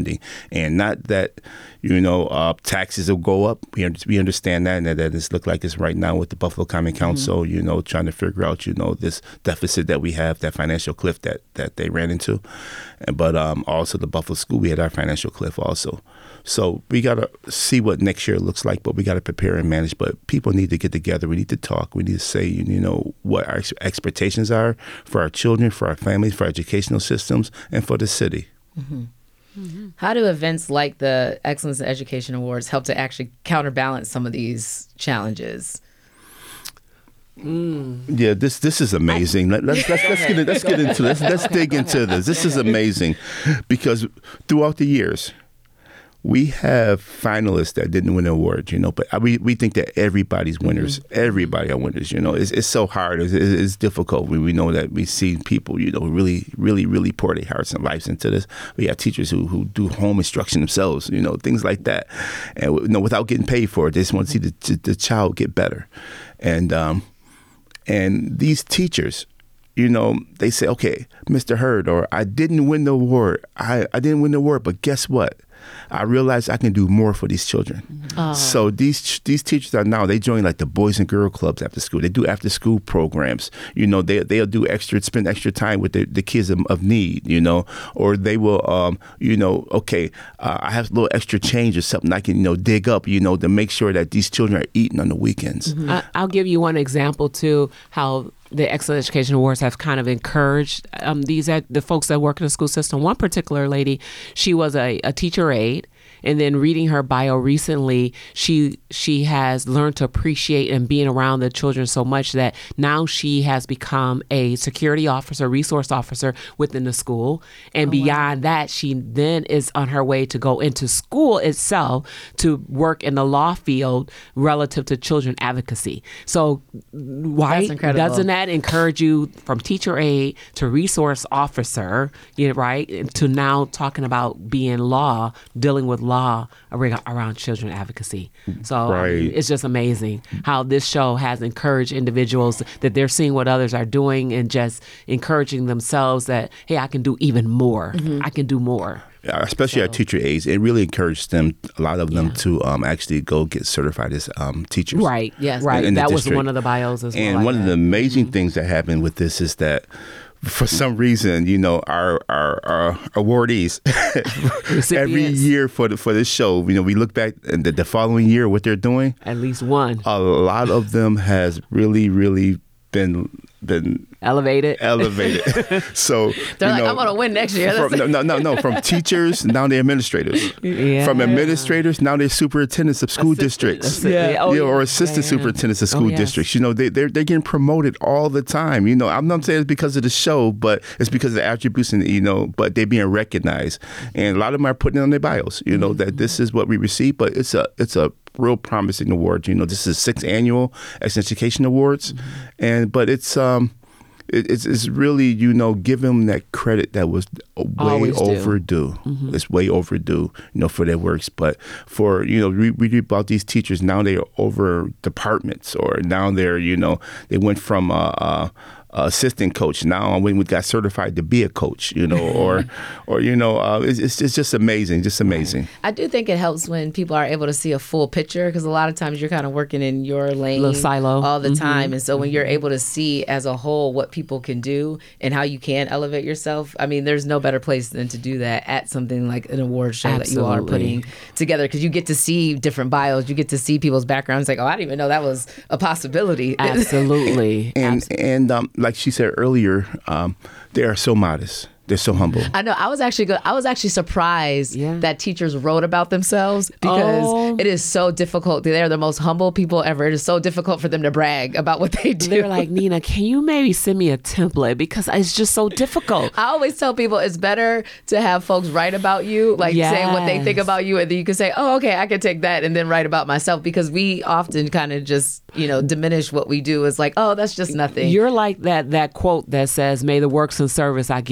And not that, you know, uh, taxes will go up. We, we understand that, and that, that it's look like it's right now with the Buffalo County Council, mm-hmm. you know, trying to figure out, you know, this deficit that we have, that financial cliff that, that they ran into. But um, also the Buffalo School, we had our financial cliff also. So we got to see what next year looks like, but we got to prepare and manage. But people need to get together. We need to talk. We need to say, you know, what our expectations are for our children, for our families, for our educational systems, and for the city. Mm-hmm. Mm-hmm. How do events like the Excellence in Education Awards help to actually counterbalance some of these challenges? Mm. Yeah, this this is amazing. Let, let's let's let's get let's get into this. Let's dig into this. This is amazing because throughout the years, we have finalists that didn't win an award, you know, but we, we think that everybody's winners. Mm-hmm. Everybody are winners, you know. It's it's so hard. It's, it's difficult when we know that we see people, you know, really, really, really pour their hearts and lives into this. We have teachers who, who do home instruction themselves, you know, things like that. And, you know, without getting paid for it, they just want to see the, the child get better. And, um, and these teachers, you know, they say, okay, Mister Hurd, or I didn't win the award. I, I didn't win the award, but guess what? I realized I can do more for these children. Oh. So these these teachers are now, they join like the Boys and Girl Clubs after school. They do after school programs. You know, they, they'll do extra, spend extra time with the, the kids of, of need, you know, or they will, um, you know, okay, uh, I have a little extra change or something I can, you know, dig up, you know, to make sure that these children are eating on the weekends. Mm-hmm. I, I'll give you one example too, how the Excellent Education Awards have kind of encouraged um, these uh, the folks that work in the school system. One particular lady, she was a, a teacher aide. And then reading her bio recently, she she has learned to appreciate and being around the children so much that now she has become a security officer, resource officer within the school. And oh, beyond wow. that, she then is on her way to go into school itself to work in the law field relative to children advocacy. So why doesn't that encourage you from teacher aide to resource officer, you know, right, to now talking about being law, dealing with law around children advocacy. So right. I mean, it's just amazing how this show has encouraged individuals that they're seeing what others are doing and just encouraging themselves that, hey, I can do even more. Mm-hmm. I can do more. Yeah, especially so. Our teacher aides, it really encouraged them, a lot of them, yeah. to um, actually go get certified as um, teachers. Right, yes, right. In that was one of the bios as well. And like one that. of the amazing mm-hmm. things that happened with this is that for some reason, you know, our our, our awardees every year for the, for this show, you know, we look back and the, the following year what they're doing. At least one. A lot of them has really, really been been elevated. Elevated. So they're you like, know, I'm gonna win next year. From, no, no, no, no. From teachers now they're administrators. Yeah. From administrators now they're superintendents of school assistant, districts. Assistant, yeah. Oh, you know, yeah. or assistant yeah. superintendents of school oh, yes. districts. You know, they they're they're getting promoted all the time. You know, I'm not saying it's because of the show, but it's because of the attributes and you know, but they're being recognized. And a lot of them are putting it on their bios. You know, mm-hmm. that this is what we receive, but it's a it's a real promising award. You know, this is sixth annual Excellent Education Awards, mm-hmm. and but it's um. It's, it's really, you know, give them that credit that was way Always overdue. Mm-hmm. It's way overdue, you know, for their works. But for, you know, we read about these teachers, now they are over departments or now they're, you know, they went from uh, uh, assistant coach. Now when we got certified to be a coach, you know, or, or you know, uh, it's, it's it's just amazing, just amazing. I do think it helps when people are able to see a full picture because a lot of times you're kind of working in your lane, little silo all the mm-hmm. time, and so when you're able to see as a whole what people can do and how you can elevate yourself, I mean, there's no better place than to do that at something like an award show Absolutely. That you all are putting together because you get to see different bios, you get to see people's backgrounds. Like, oh, I didn't even know that was a possibility. Absolutely, and Absolutely. and um. like she said earlier, um, they are so modest. They're so humble. I know. I was actually good. I was actually surprised yeah. that teachers wrote about themselves because oh. it is so difficult. They're the most humble people ever. It is so difficult for them to brag about what they do. They're like, Nina, can you maybe send me a template because it's just so difficult. I always tell people it's better to have folks write about you, like yes. saying what they think about you, and then you can say, oh, okay, I can take that and then write about myself because we often kind of just, you know, diminish what we do as like, oh, that's just nothing. You're like that that quote that says, may the works and service I give speak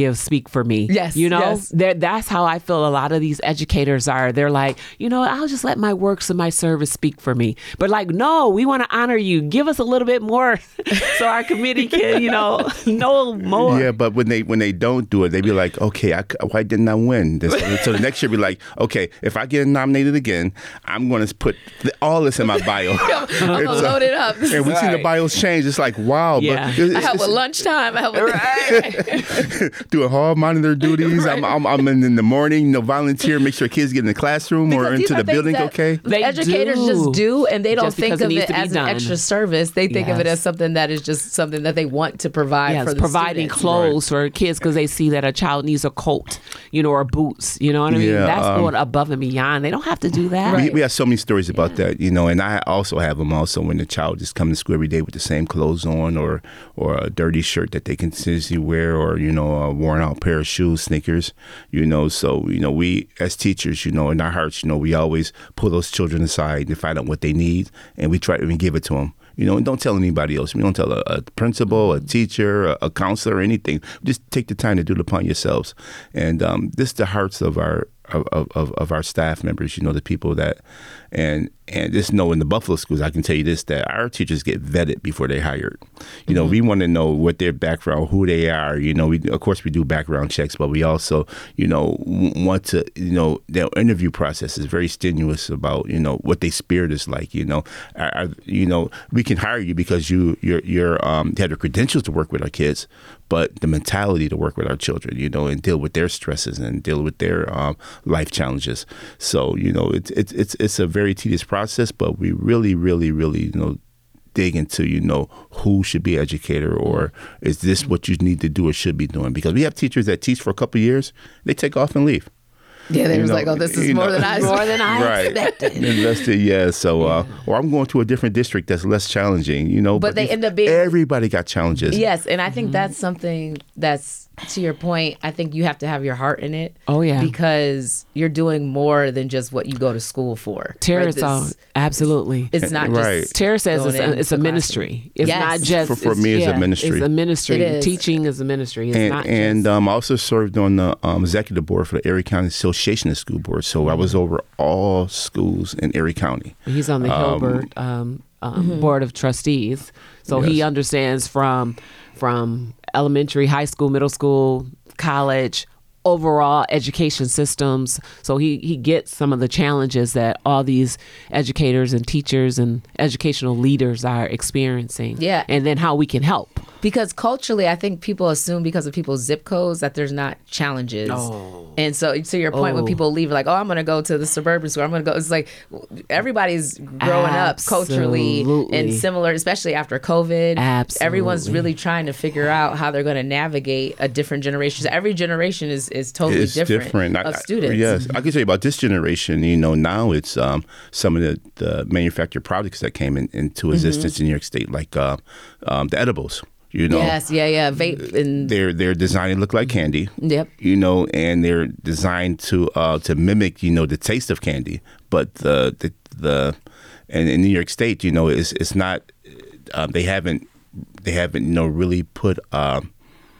speak for me. Yes, you know, yes. That- that's how I feel a lot of these educators are. They're like, you know, I'll just let my works and my service speak for me. But like, no, we want to honor you. Give us a little bit more so our committee can, you know, know more. Yeah, but when they when they don't do it, they be like, okay, I, why didn't I win? This, so the next year be like, okay, if I get nominated again, I'm going to put th- all this in my bio. I'm going to load it up. And we've seen the bios change. It's like, wow. Yeah. But it's, I help it's, with lunchtime. I help with doing hall monitor duties. Right. I'm, I'm I'm in, in the morning, you know, volunteer, make sure kids get in the classroom Because or these into are the things building. that Okay. They educators do. just do, and they don't Just think because it of needs it to be as done. an extra service. They think of it Yes. as something that is just something that they want to provide Yes, for the providing students. clothes for kids because they see that a child needs a coat, you know, or boots. You know what I mean? Yeah, That's um, going above and beyond. They don't have to do that. We, we have so many stories about that, you know, and I also have them also when the child just comes to school every day with the same clothes on or or a dirty shirt that they continuously wear or, you know, a worn out pair of shoes, sneakers, you know. So, you know, we as teachers, you know, in our hearts, you know, we always pull those children aside and find out what they need and we try to give it to them. You know, and don't tell anybody else. We don't tell a, a principal, a teacher, a, a counselor, or anything. Just take the time to do it upon yourselves. And um, this is the hearts of our of, of, of our staff members. You know, the people that and and just know in the Buffalo schools, I can tell you this, that our teachers get vetted before they're hired. You know, mm-hmm. we want to know what their background, who they are. You know, we of course we do background checks, but we also, you know, want to, you know, their interview process is very strenuous about, you know, what their spirit is like. You know, I, I, you know, we can hire you because you you're you're um you have the credentials to work with our kids, but the mentality to work with our children, you know, and deal with their stresses and deal with their um, life challenges. So, you know, it's it's it's it's a very tedious process, but we really, really, really, you know, dig into, you know, who should be an educator or is this what you need to do or should be doing? Because we have teachers that teach for a couple of years, they take off and leave. Yeah, they you was know, like, oh, this is you more know, than I more than I right. expected. Invested, yeah. So, uh, or I'm going to a different district that's less challenging, you know. But, But, they these- end up being everybody got challenges. Yes, and I think that's something that's, to your point, I think you have to have your heart in it. Oh, yeah. Because you're doing more than just what you go to school for. Tara right? saw, This- absolutely. It's not Right. just Tara says it's going a, it's a into ministry. It's Yes. not just For- for it's- me, it's a yeah, ministry. It's a ministry. It is. Teaching is a ministry. It's And, not and just, um, I also served on the um, executive board for the Erie County Association of School Boards. So I was over all schools in Erie County. he's on the um, Hilbert um, um, board of trustees, so he Yes. understands from from elementary, high school, middle school, college, overall education systems. So he, he gets some of the challenges that all these educators and teachers and educational leaders are experiencing. Yeah. And then how we can help. Because culturally, I think people assume because of people's zip codes that there's not challenges. Oh. And so to your point, when Oh. people leave, like, oh, I'm going to go to the suburban school. I'm going to go. It's like everybody's growing up culturally and Absolutely. similar, especially after COVID. Absolutely. Everyone's really trying to figure out how they're going to navigate a different generation. Every generation is, is totally It's different, different. of I- I- students. yes, I can tell you about this generation. You know, now it's um, some of the, the manufactured products that came in, into Mm-hmm. existence in New York State, like uh, um, the edibles. You know, Yes, yeah, yeah. Vape and they're they're designed to look like candy. Yep. You know, and they're designed to uh, to mimic, you know, the taste of candy. But the the the and in New York State, you know, it's it's not. Um, they haven't they haven't you know really put um,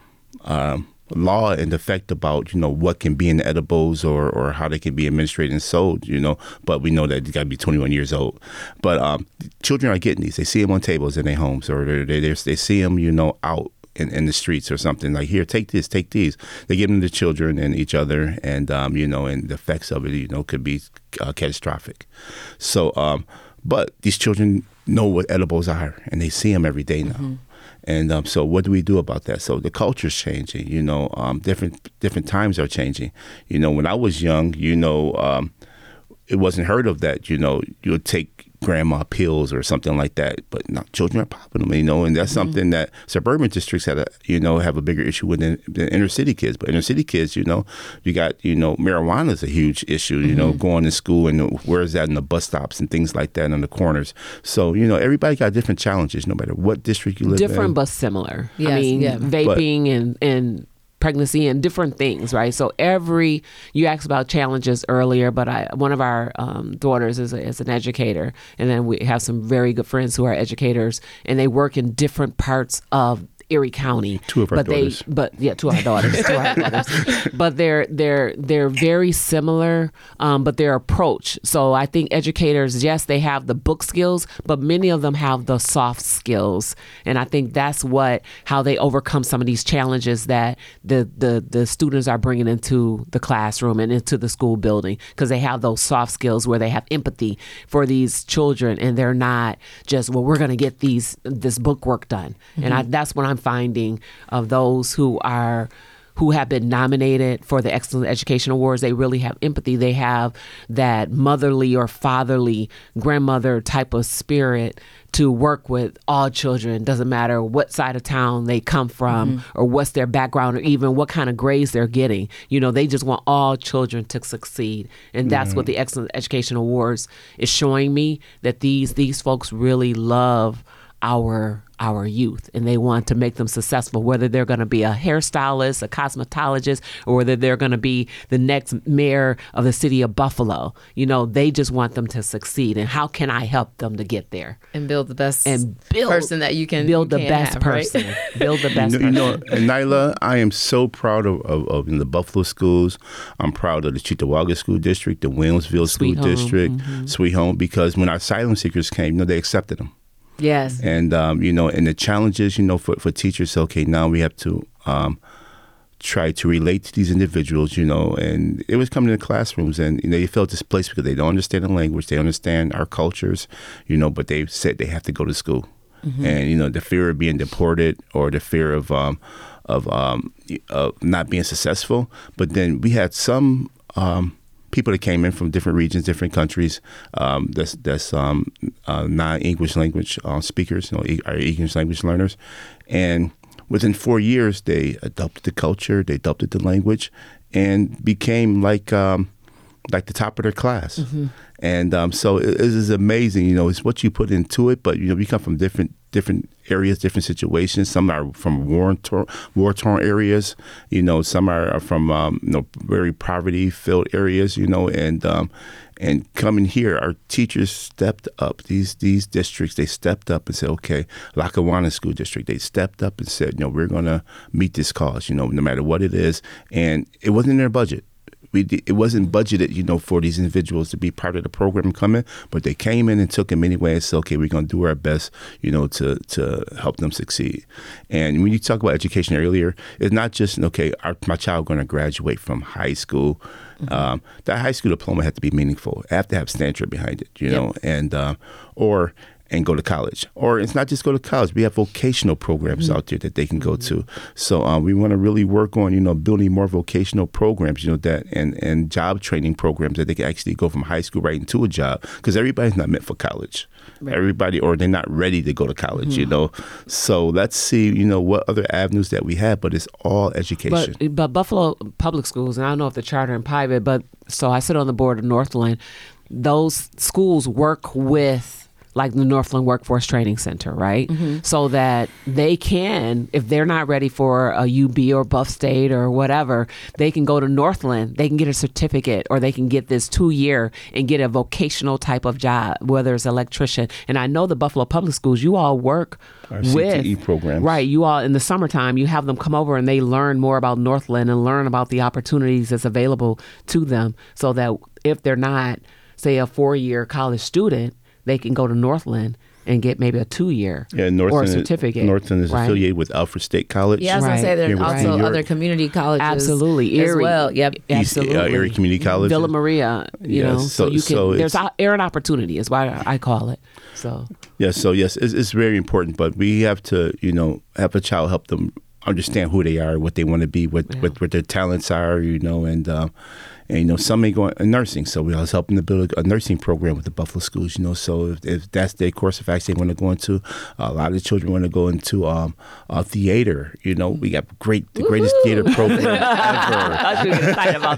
um, law in effect about, you know, what can be in edibles or, or how they can be administered and sold, you know, but we know that you got to be twenty-one years old. But um, children are getting these. They see them on tables in their homes or they they they see them, you know, out in, in the streets or something like, here, take this, take these. They give them to children and each other and, um, you know, and the effects of it, you know, could be uh, catastrophic. So, um, but these children know what edibles are and they see them every day now. Mm-hmm. And um, so what do we do about that? So the culture's changing, you know, um, different different times are changing. You know, when I was young, you know, um, it wasn't heard of that, you know, you would take grandma pills or something like that. But now children are popping them, you know, and that's mm-hmm. something that suburban districts had a, you know, have a bigger issue with than, than inner city kids. But inner city kids, you know, you got, you know, marijuana is a huge issue, you mm-hmm. know, going to school and where is that in the bus stops and things like that on the corners. So, you know, everybody got different challenges no matter what district you live Different in. Different but similar. Yes, I mean, yeah. vaping but, and, and pregnancy and different things, right? So every, you asked about challenges earlier, but I, one of our um, daughters is, a, is an educator, and then we have some very good friends who are educators, and they work in different parts of Erie County. Two of our but daughters. They, but yeah, two of our daughters. two of our daughters. But they're they're they're very similar, um, but their approach. So I think educators, yes, they have the book skills, but many of them have the soft skills, and I think that's what how they overcome some of these challenges that the the the students are bringing into the classroom and into the school building, because they have those soft skills where they have empathy for these children, and they're not just, well, we're going to get these this book work done. Mm-hmm. And I, that's what I'm finding of those who are who have been nominated for the Excellent Education Awards. They really have empathy. They have that motherly or fatherly grandmother type of spirit to work with all children. Doesn't matter what side of town they come from, mm-hmm. or what's their background, or even what kind of grades they're getting. You know, they just want all children to succeed. And that's mm-hmm. what the Excellent Education Awards is showing me, that these these folks really love our our youth, and they want to make them successful, whether they're going to be a hairstylist, a cosmetologist, or whether they're going to be the next mayor of the city of Buffalo. You know, they just want them to succeed. And how can I help them to get there? And build the best and build, person that you can build you the best have, person. Right? Build the best you person. know, and Nyla, I am so proud of, of, of in the Buffalo schools. I'm proud of the Cheektowaga School District, the Williamsville Sweet School Home. District, Mm-hmm. Sweet Home, because when our asylum seekers came, you know, they accepted them. Yes. And, um, you know, and the challenges, you know, for, for teachers, okay, now we have to um, try to relate to these individuals, you know, and it was coming to the classrooms, and, you know, you felt displaced because they don't understand the language, they understand our cultures, you know, but they said they have to go to school. Mm-hmm. And, you know, the fear of being deported, or the fear of, um, of, um, of not being successful. But then we had some um people that came in from different regions, different countries, um, that's that's um, uh, non-English language uh, speakers, you know, e- our English language learners. And within four years, they adopted the culture, they adopted the language, and became like um, like the top of their class. Mm-hmm. And um, so it, it is amazing, you know, it's what you put into it, but, you know, we come from different different areas, different situations. Some are from war-torn, war-torn areas, you know, some are from, um, you know, very poverty-filled areas, you know, and um, and coming here, our teachers stepped up. These these districts, they stepped up and said, okay, Lackawanna School District, they stepped up and said, you know, we're going to meet this cause, you know, no matter what it is. And it wasn't in their budget. We, it wasn't budgeted, you know, for these individuals to be part of the program coming, but they came in and took them anyway and said, okay, we're going to do our best, you know, to, to help them succeed. And when you talk about education earlier, it's not just, okay, our, my child going to graduate from high school. Mm-hmm. Um, that high school diploma has to be meaningful. It have to have standard behind it, you yep. know, and uh, or and go to college. Or it's not just go to college. We have vocational programs mm-hmm. out there that they can go to. So um, we want to really work on, you know, building more vocational programs, you know, that and, and job training programs that they can actually go from high school right into a job, because everybody's not meant for college. Right. Everybody, or they're not ready to go to college, mm-hmm. you know. So let's see, you know, what other avenues that we have, but it's all education. But, but Buffalo Public Schools, and I don't know if the charter and private, but so I sit on the board of Northland, those schools work with like the Northland Workforce Training Center, right? Mm-hmm. So that they can, if they're not ready for a U B or Buff State or whatever, they can go to Northland, they can get a certificate, or they can get this two year and get a vocational type of job, whether it's electrician. And I know the Buffalo Public Schools, you all work Our with C T E programs. Right. You all in the summertime, you have them come over and they learn more about Northland and learn about the opportunities that's available to them, so that if they're not, say, a four year college student, they can go to Northland and get maybe a two-year yeah, Northland, or a certificate. Northland is right? affiliated with Alfred State College. Yeah, I was right. going to say there's Here also other community colleges. Absolutely. As Erie. well. Yep. East, Absolutely. Uh, Erie Community College. Villa Maria, you yes. know, so, so you can, so there's a, an opportunity is why I call it. So, yes, so yes, it's, it's very important, but we have to, you know, have a child help them understand who they are, what they want to be, what, yeah. what, what their talents are, you know, and, um, and, you know, some may go in nursing. So we was helping to build a nursing program with the Buffalo schools, you know. So if, if that's their course of action they want to go into, uh, a lot of the children want to go into um, uh, theater. You know, we got great, the greatest Woo-hoo! theater program ever. I was really excited about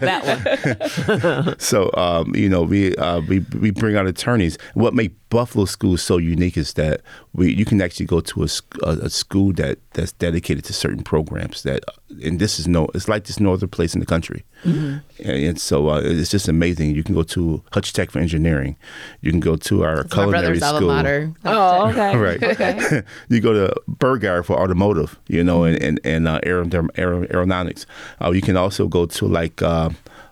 that one. So, um, you know, we, uh, we we bring out attorneys. What makes Buffalo schools so unique is that we you can actually go to a, a, a school that, that's dedicated to certain programs that and this is no, it's like this no other place in the country. Mm-hmm. And, and so uh, it's just amazing. You can go to Hutch Tech for engineering. You can go to our That's culinary my school. Alma mater. Oh, okay. Right. Okay. You go to Burgard for automotive, you know, and and, and uh, aer- aer- aeronautics. Uh, you can also go to like uh,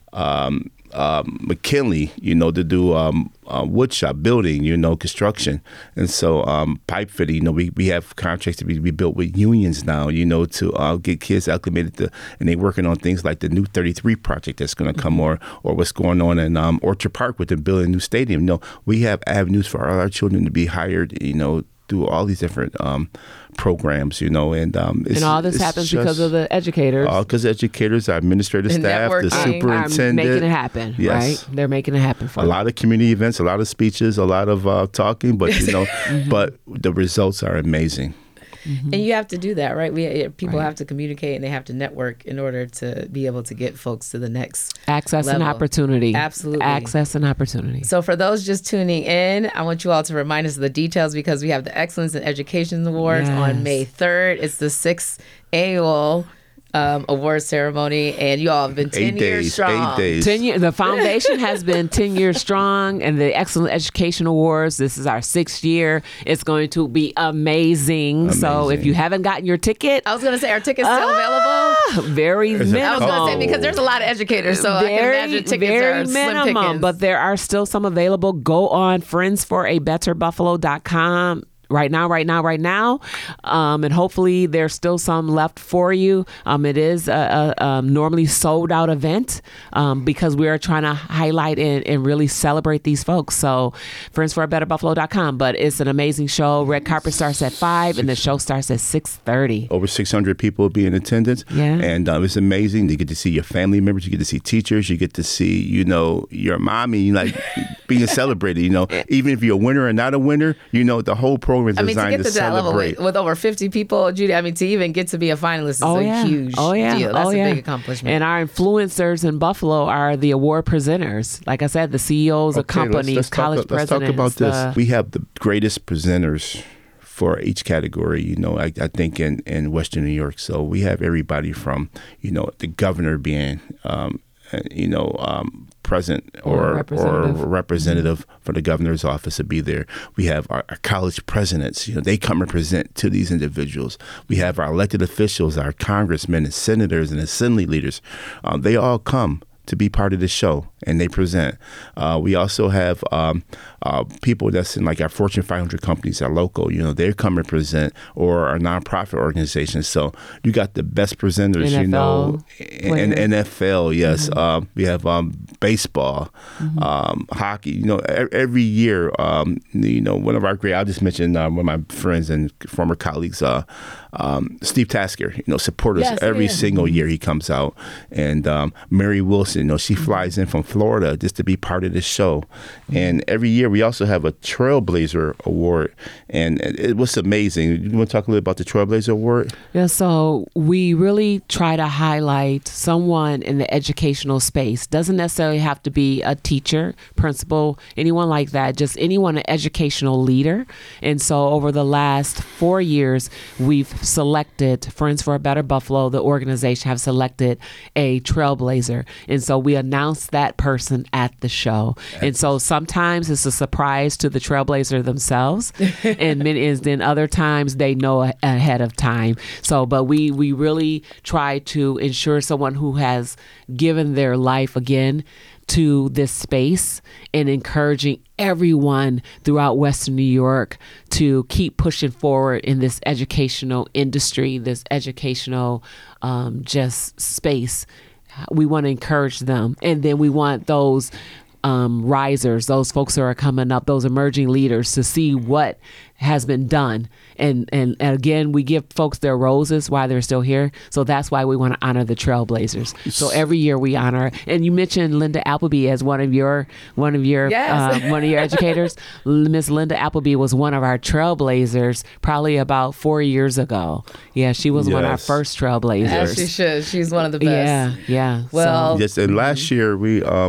um, um, McKinley, you know, to do um, uh, wood shop, building, you know, construction. And so um, pipe fitting, you know, we, we have contracts to be, be built with unions now, you know, to uh, get kids acclimated to, and they're working on things like the new thirty-three project that's going to come, or or what's going on in um, Orchard Park with them building a new stadium. You know, we have avenues for all our children to be hired, you know, through all these different um, programs, you know, and um, it's, and all this happens just, because of the educators. All because educators, our administrative and staff, the superintendent, are making it happen. Yes. Right? They're making it happen for a them. lot of community events, a lot of speeches, a lot of uh, talking, but you know, mm-hmm. but the results are amazing. Mm-hmm. And you have to do that, right? We people right. have to communicate and they have to network in order to be able to get folks to the next access level. and opportunity. Absolutely, access and opportunity. So for those just tuning in, I want you all to remind us of the details because we have the Excellence in Education Awards yes. on May third. It's the sixth annual Um, award ceremony, and you all have been ten eight years days, strong. Eight days. Ten year, the foundation has been ten years strong, and the Excellent Education Awards. This is our sixth year. It's going to be amazing. amazing. So if you haven't gotten your ticket, I was going to say, are tickets still ah, available? Very There's minimum. I was going to say because there's a lot of educators, so very, I can imagine tickets very are slim minimum, pickings. but there are still some available. Go on friends for a better buffalo dot com. Right now, right now, right now. Um, and hopefully there's still some left for you. Um, it is a, a, a normally sold out event um, because we are trying to highlight and, and really celebrate these folks. So friends for a better buffalo dot com. But it's an amazing show. Red carpet starts at five and the show starts at six thirty. Over six hundred people will be in attendance. Yeah. And um, it's amazing. You get to see your family members. You get to see teachers. You get to see, you know, your mommy, like being celebrated, you know, even if you're a winner or not a winner, you know, the whole program is I mean, designed to get to, to that level celebrate. with, with over fifty people, Judy, I mean, to even get to be a finalist is oh, a yeah. huge oh, yeah. deal. That's oh, a yeah. big accomplishment. And our influencers in Buffalo are the award presenters. Like I said, the C E Os of Okay, companies, let's, let's college talk, let's presidents. talk about this. Uh, we have the greatest presenters for each category, you know, I, I think in, in Western New York. So we have everybody from, you know, the governor being, um, you know, um, present or or representative, or representative mm-hmm. for the governor's office to be there. We have our, our college presidents, you know, they come and present to these individuals. We have our elected officials, our congressmen and senators and assembly leaders. Um, they all come to be part of the show, and they present. Uh, we also have um, uh, people that's in like our Fortune five hundred companies, our local, you know, they come and present, or our nonprofit organizations. So you got the best presenters, N F L you know, and N F L, yes. Mm-hmm. Uh, we have um, baseball, mm-hmm. um, hockey, you know, every year, um, you know, one of our great, I'll just mention uh, one of my friends and former colleagues, uh, um, Steve Tasker, you know, support us yes, every yeah. single year he comes out. And um, Mary Wilson, you know, she flies in from Florida just to be part of this show. Mm-hmm. And every year we also have a Trailblazer Award. And it was amazing. You want to talk a little about the Trailblazer Award? Yeah, so we really try to highlight someone in the educational space. Doesn't necessarily have to be a teacher, principal, anyone like that, just anyone, an educational leader. And so over the last four years, we've selected, Friends for a Better Buffalo, the organization, have selected a Trailblazer. And so we announce that person at the show. Excellent. And so sometimes it's a surprise to the Trailblazer themselves. and, many, and then other times they know a- ahead of time. So, but we, we really try to ensure someone who has given their life again to this space and encouraging everyone throughout Western New York to keep pushing forward in this educational industry, this educational um, just space. We want to encourage them. And then we want those um, risers, those folks who are coming up, those emerging leaders to see what has been done. And, and, and again, we give folks their roses while they're still here. So that's why we want to honor the Trailblazers. So every year we honor. And you mentioned Linda Appleby as one of your one of your yes. uh, one of your educators. Miss Linda Appleby was one of our Trailblazers probably about four years ago. Yeah, she was yes. one of our first Trailblazers. As she should. She's one of the best. Yeah, yeah. Well, so. yes. And last year we um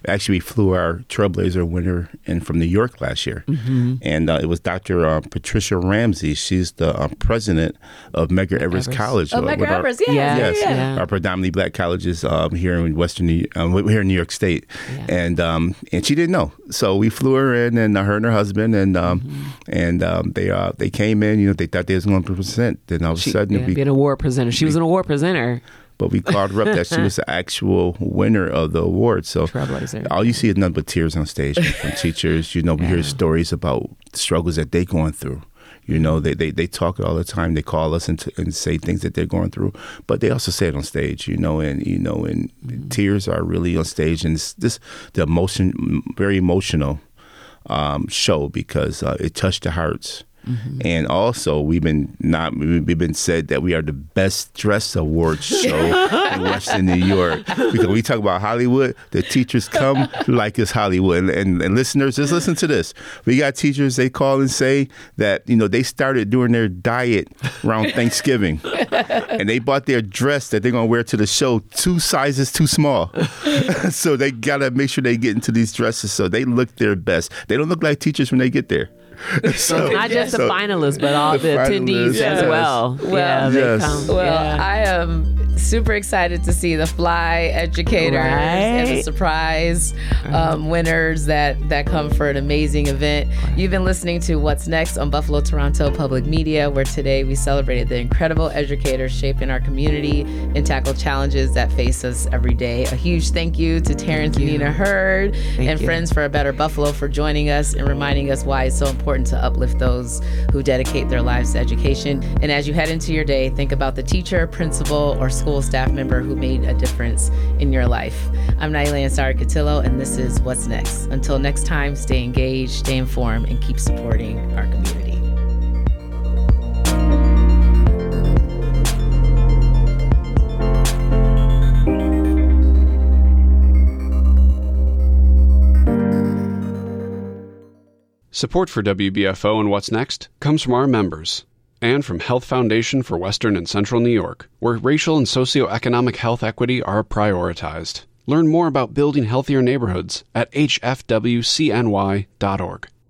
Actually, we flew our Trailblazer winner in from New York last year. Mm-hmm. And uh, it was Doctor Uh, Patricia Ramsey. She's the uh, president of Medgar Evers College. Oh, uh, Medgar Evers, yes. Yes, yeah, yeah. our predominantly black colleges um, here in Western, New, um, here in New York State. Yeah. And um, and she didn't know. So we flew her in, and uh, her and her husband, and um, mm-hmm. and um, they uh, they came in, you know, they thought they was going to present. Then all of a sudden, yeah, we, be an award presenter. She we, was an award presenter. But we called her up that she was the actual winner of the award. So all you see is nothing but tears on stage from teachers. You know, we yeah. hear stories about the struggles that they're going through. You know, they, they, they talk all the time. They call us and, t- and say things that they're going through. But they also say it on stage, you know, and, you know, and mm-hmm. tears are really on stage. And it's this, the emotion, very emotional um, show because uh, it touched the hearts. Mm-hmm. And also, we've been not we've been said that we are the best dressed awards show in Western New York. Because when we talk about Hollywood, the teachers come like it's Hollywood. And, and, and listeners, just listen to this. We got teachers, they call and say that, you know, they started doing their diet around Thanksgiving. And they bought their dress that they're going to wear to the show two sizes too small. So they got to make sure they get into these dresses so they look their best. They don't look like teachers when they get there. So, not just so, the finalists, but all the, the attendees yes. as well. Well, yeah, they yes. come. well yeah. I am super excited to see the Fly educators right. and the surprise um, winners that, that come for an amazing event. You've been listening to What's Next on Buffalo Toronto Public Media, where today we celebrated the incredible educators shaping our community and tackle challenges that face us every day. A huge thank you to Terrence and Nina Hurd thank and you. Friends for a Better Buffalo for joining us and reminding us why it's so important to uplift those who dedicate their lives to education. And as you head into your day, think about the teacher, principal, or school staff member who made a difference in your life. I'm Naila Ansari Cotillo, and this is What's Next. Until next time, stay engaged, stay informed, and keep supporting our community. Support for W B F O and What's Next comes from our members and from Health Foundation for Western and Central New York, where racial and socioeconomic health equity are prioritized. Learn more about building healthier neighborhoods at h f w c n y dot org.